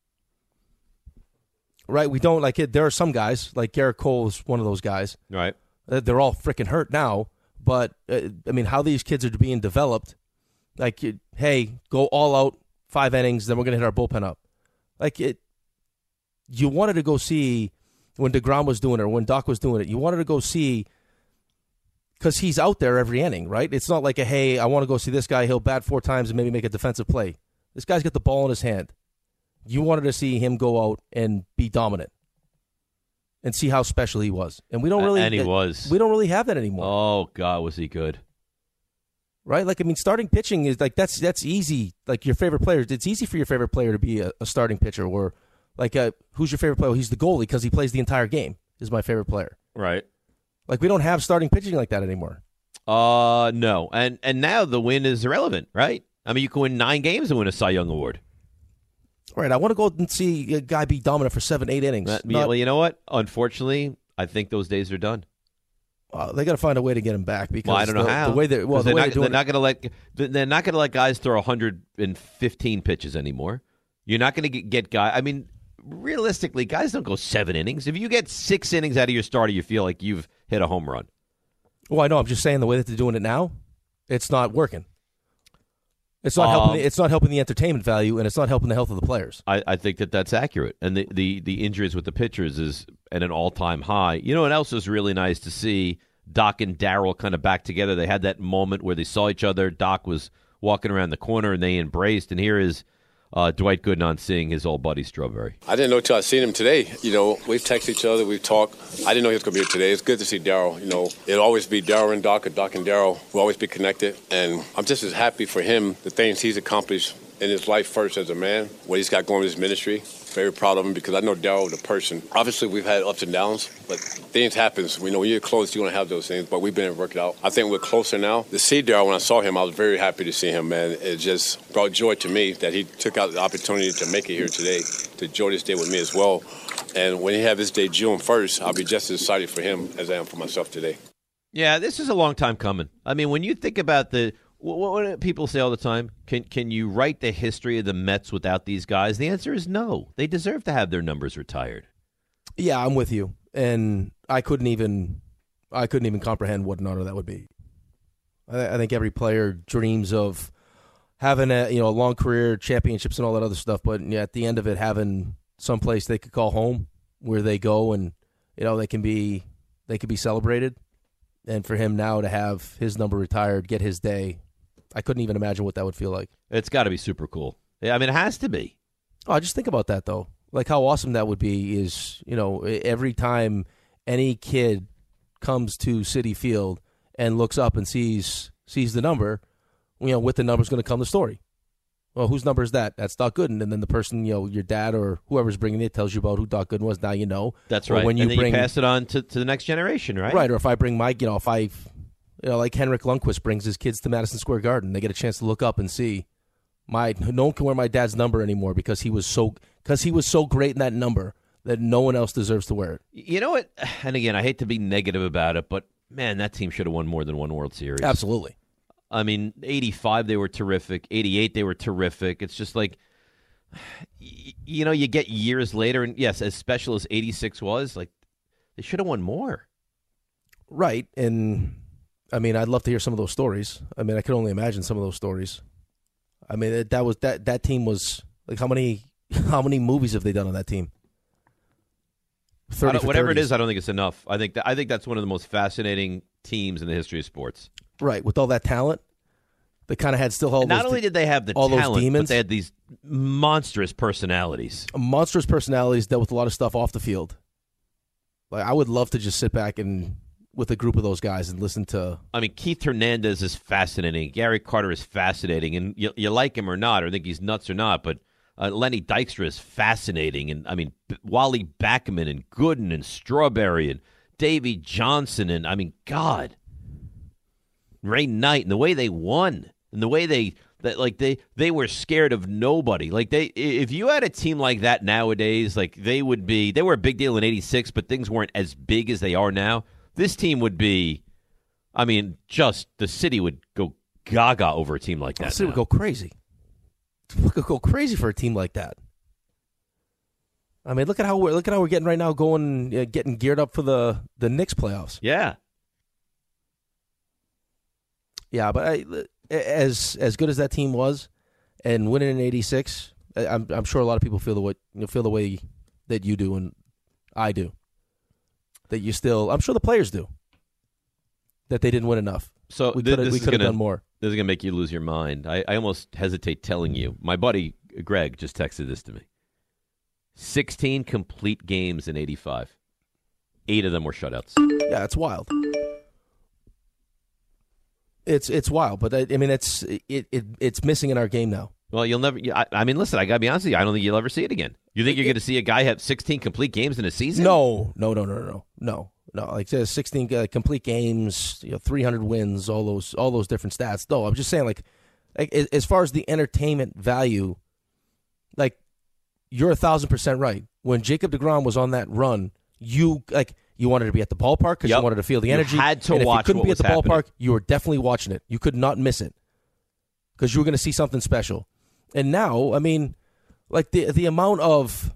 Right? We don't like it. There are some guys, like Garrett Cole is one of those guys. Right. They're all freaking hurt now. But, I mean, how these kids are being developed, like, hey, go all out, 5 innings, then we're going to hit our bullpen up. Like, you wanted to go see when DeGrom was doing it or when Doc was doing it. You wanted to go see, because he's out there every inning, right? It's not like hey, I want to go see this guy. He'll bat 4 times and maybe make a defensive play. This guy's got the ball in his hand. You wanted to see him go out and be dominant and see how special he was. And we don't really and he was. We don't really have that anymore. Oh, God, was he good. Right? Like, I mean, starting pitching is like that's easy. Like, your favorite player, it's easy for your favorite player to be a starting pitcher. Or like, who's your favorite player? Well, he's the goalie because he plays the entire game is my favorite player. Right. Like, we don't have starting pitching like that anymore. No. And now the win is irrelevant, right? I mean, you can win 9 games and win a Cy Young Award. Right. I want to go and see a guy be dominant for 7, 8 innings. Well, you know what? Unfortunately, I think those days are done. They got to find a way to get him back because I don't know how. The way they're not going to let guys throw 115 pitches anymore. You're not going to get guys. I mean, realistically, guys don't go 7 innings. If you get 6 innings out of your starter, you feel like you've hit a home run. Well, I know. I'm just saying the way that they're doing it now, it's not working. It's not helping. It's not helping the entertainment value, and it's not helping the health of the players. I think that's accurate. And the injuries with the pitchers is at an all-time high. You know what else is really nice to see? Doc and Darryl kind of back together. They had that moment where they saw each other. Doc was walking around the corner, and they embraced. And here is Dwight Gooden on seeing his old buddy Strawberry. I didn't know till I seen him today. We've texted each other, we've talked. I didn't know he was going to be here today. It's good to see Darryl. It'll always be Darryl and Doc, or Doc and Darryl. We'll always be connected. And I'm just as happy for him, the things he's accomplished in his life first as a man, what he's got going with his ministry. Very proud of him because I know Darryl, the person. Obviously, we've had ups and downs, but things happen. When you're close, you're going to have those things, but we've been able to work it out. I think we're closer now. To see Darryl, when I saw him, I was very happy to see him, man. It just brought joy to me that he took out the opportunity to make it here today, to enjoy this day with me as well. And when he have his day June 1st, I'll be just as excited for him as I am for myself today. Yeah, this is a long time coming. I mean, when you think about what do people say all the time? Can you write the history of the Mets without these guys? The answer is no. They deserve to have their numbers retired. Yeah, I'm with you, and I couldn't even comprehend what an honor that would be. I think every player dreams of having a long career, championships, and all that other stuff. But at the end of it, having someplace they could call home, where they go and they can be celebrated. And for him now to have his number retired, get his day. I couldn't even imagine what that would feel like. It's got to be super cool. Yeah, I mean, it has to be. Oh, just think about that, though. Like how awesome that would be is, every time any kid comes to Citi Field and looks up and sees the number, with the number's going to come the story. Well, whose number is that? That's Doc Gooden. And then the person, your dad or whoever's bringing it tells you about who Doc Gooden was. Now you know. That's right. And then you pass it on to the next generation, right? Right. Or if I bring my, like Henrik Lundqvist brings his kids to Madison Square Garden, they get a chance to look up and see no one can wear my dad's number anymore because he was so great in that number that no one else deserves to wear it. You know what? And again, I hate to be negative about it, but man, that team should have won more than one World Series. Absolutely. I mean, 85, they were terrific. 88, they were terrific. It's just like, you get years later, and yes, as special as 86 was, like, they should have won more. Right. And, I mean, I'd love to hear some of those stories. I mean, I could only imagine some of those stories. I mean, that team was, like, how many movies have they done on that team? 30 whatever it is, I don't think it's enough. I think that's one of the most fascinating teams in the history of sports. Right, with all that talent, they kind of had still all. Not only did they have the talent, but they had these monstrous personalities. Monstrous personalities dealt with a lot of stuff off the field. Like I would love to just sit back and with a group of those guys and listen to. I mean, Keith Hernandez is fascinating. Gary Carter is fascinating, and you like him or not, or think he's nuts or not, but. Lenny Dykstra is fascinating, and I mean Wally Backman and Gooden and Strawberry and Davey Johnson and I mean God, Ray Knight and the way they won and the way they were scared of nobody. Like if you had a team like that nowadays, like they were a big deal in '86, but things weren't as big as they are now. This team would be, I mean, just the city would go gaga over a team like that. The city would go crazy. We could go crazy for a team like that. I mean, look at how we're getting right now, getting geared up for the Knicks playoffs. Yeah, yeah. But as good as that team was, and winning in '86, I'm sure a lot of people feel the way that you do and I do. That you still, I'm sure the players do. That they didn't win enough. So we could have done more. This is going to make you lose your mind. I almost hesitate telling you. My buddy Greg just texted this to me. 16 complete games in 85. 8 of them were shutouts. Yeah, it's wild. It's wild, but I mean it's missing in our game now. Well, you'll never. I mean, listen, I got to be honest with you. I don't think you'll ever see it again. You think you're going to see a guy have 16 complete games in a season? No. Like 16 complete games, 300 wins, all those different stats. No, I'm just saying, like as far as the entertainment value, like you're 1,000% right. When Jacob deGrom was on that run, you wanted to be at the ballpark because you wanted to feel the energy. You had to and watch. If you couldn't be at the happening. ballpark, you were definitely watching it. You could not miss it because you were going to see something special. And now, I mean, like the amount of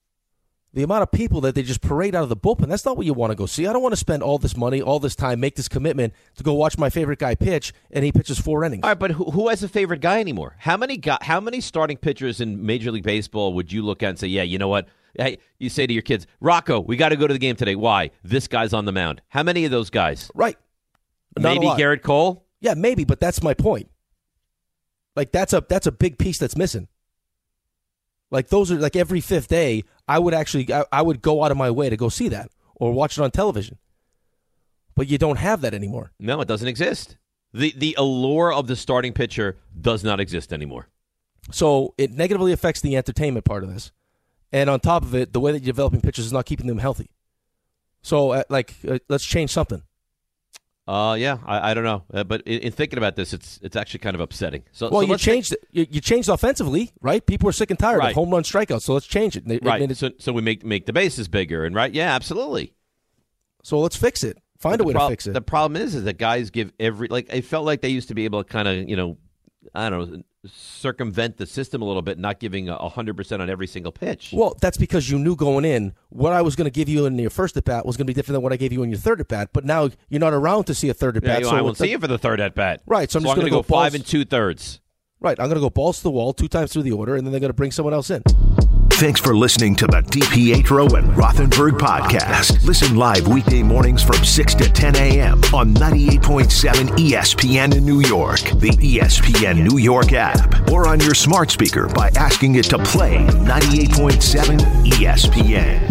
people that they just parade out of the bullpen, that's not what you want to go see. I don't want to spend all this money, all this time, make this commitment to go watch my favorite guy pitch, and he pitches 4 innings. All right, but who has a favorite guy anymore? How many starting pitchers in Major League Baseball would you look at and say, yeah, you know what? Hey, you say to your kids, Rocco, we got to go to the game today. Why? This guy's on the mound. How many of those guys? Right. Maybe Garrett Cole? Yeah, maybe, but that's my point. Like, that's a big piece that's missing. Like, those are, like, every fifth day, I would go out of my way to go see that or watch it on television. But you don't have that anymore. No, it doesn't exist. The allure of the starting pitcher does not exist anymore. So it negatively affects the entertainment part of this. And on top of it, the way that you're developing pitchers is not keeping them healthy. So, let's change something. Yeah, I don't know, but in thinking about this, it's actually kind of upsetting. You changed it. You changed offensively, right? People are sick and tired of home run strikeouts, so let's change it. Right. So we make the bases bigger, and right, yeah, absolutely. So let's fix it. Find a way to fix it. The problem is that guys give it felt like they used to be able to kind of I don't know, circumvent the system a little bit, not giving 100% on every single pitch. Well, that's because you knew going in what I was going to give you in your first at-bat was going to be different than what I gave you in your third at-bat, but now you're not around to see a third at-bat. Yeah, I won't see you for the third at-bat. Right, so I'm just going to go 5 2/3. Right, I'm going to go balls to the wall 2 times through the order, and then they're going to bring someone else in. Thanks for listening to the DiPietro and Rothenberg podcast. Listen live weekday mornings from 6 to 10 a.m. on 98.7 ESPN in New York, the ESPN New York app, or on your smart speaker by asking it to play 98.7 ESPN.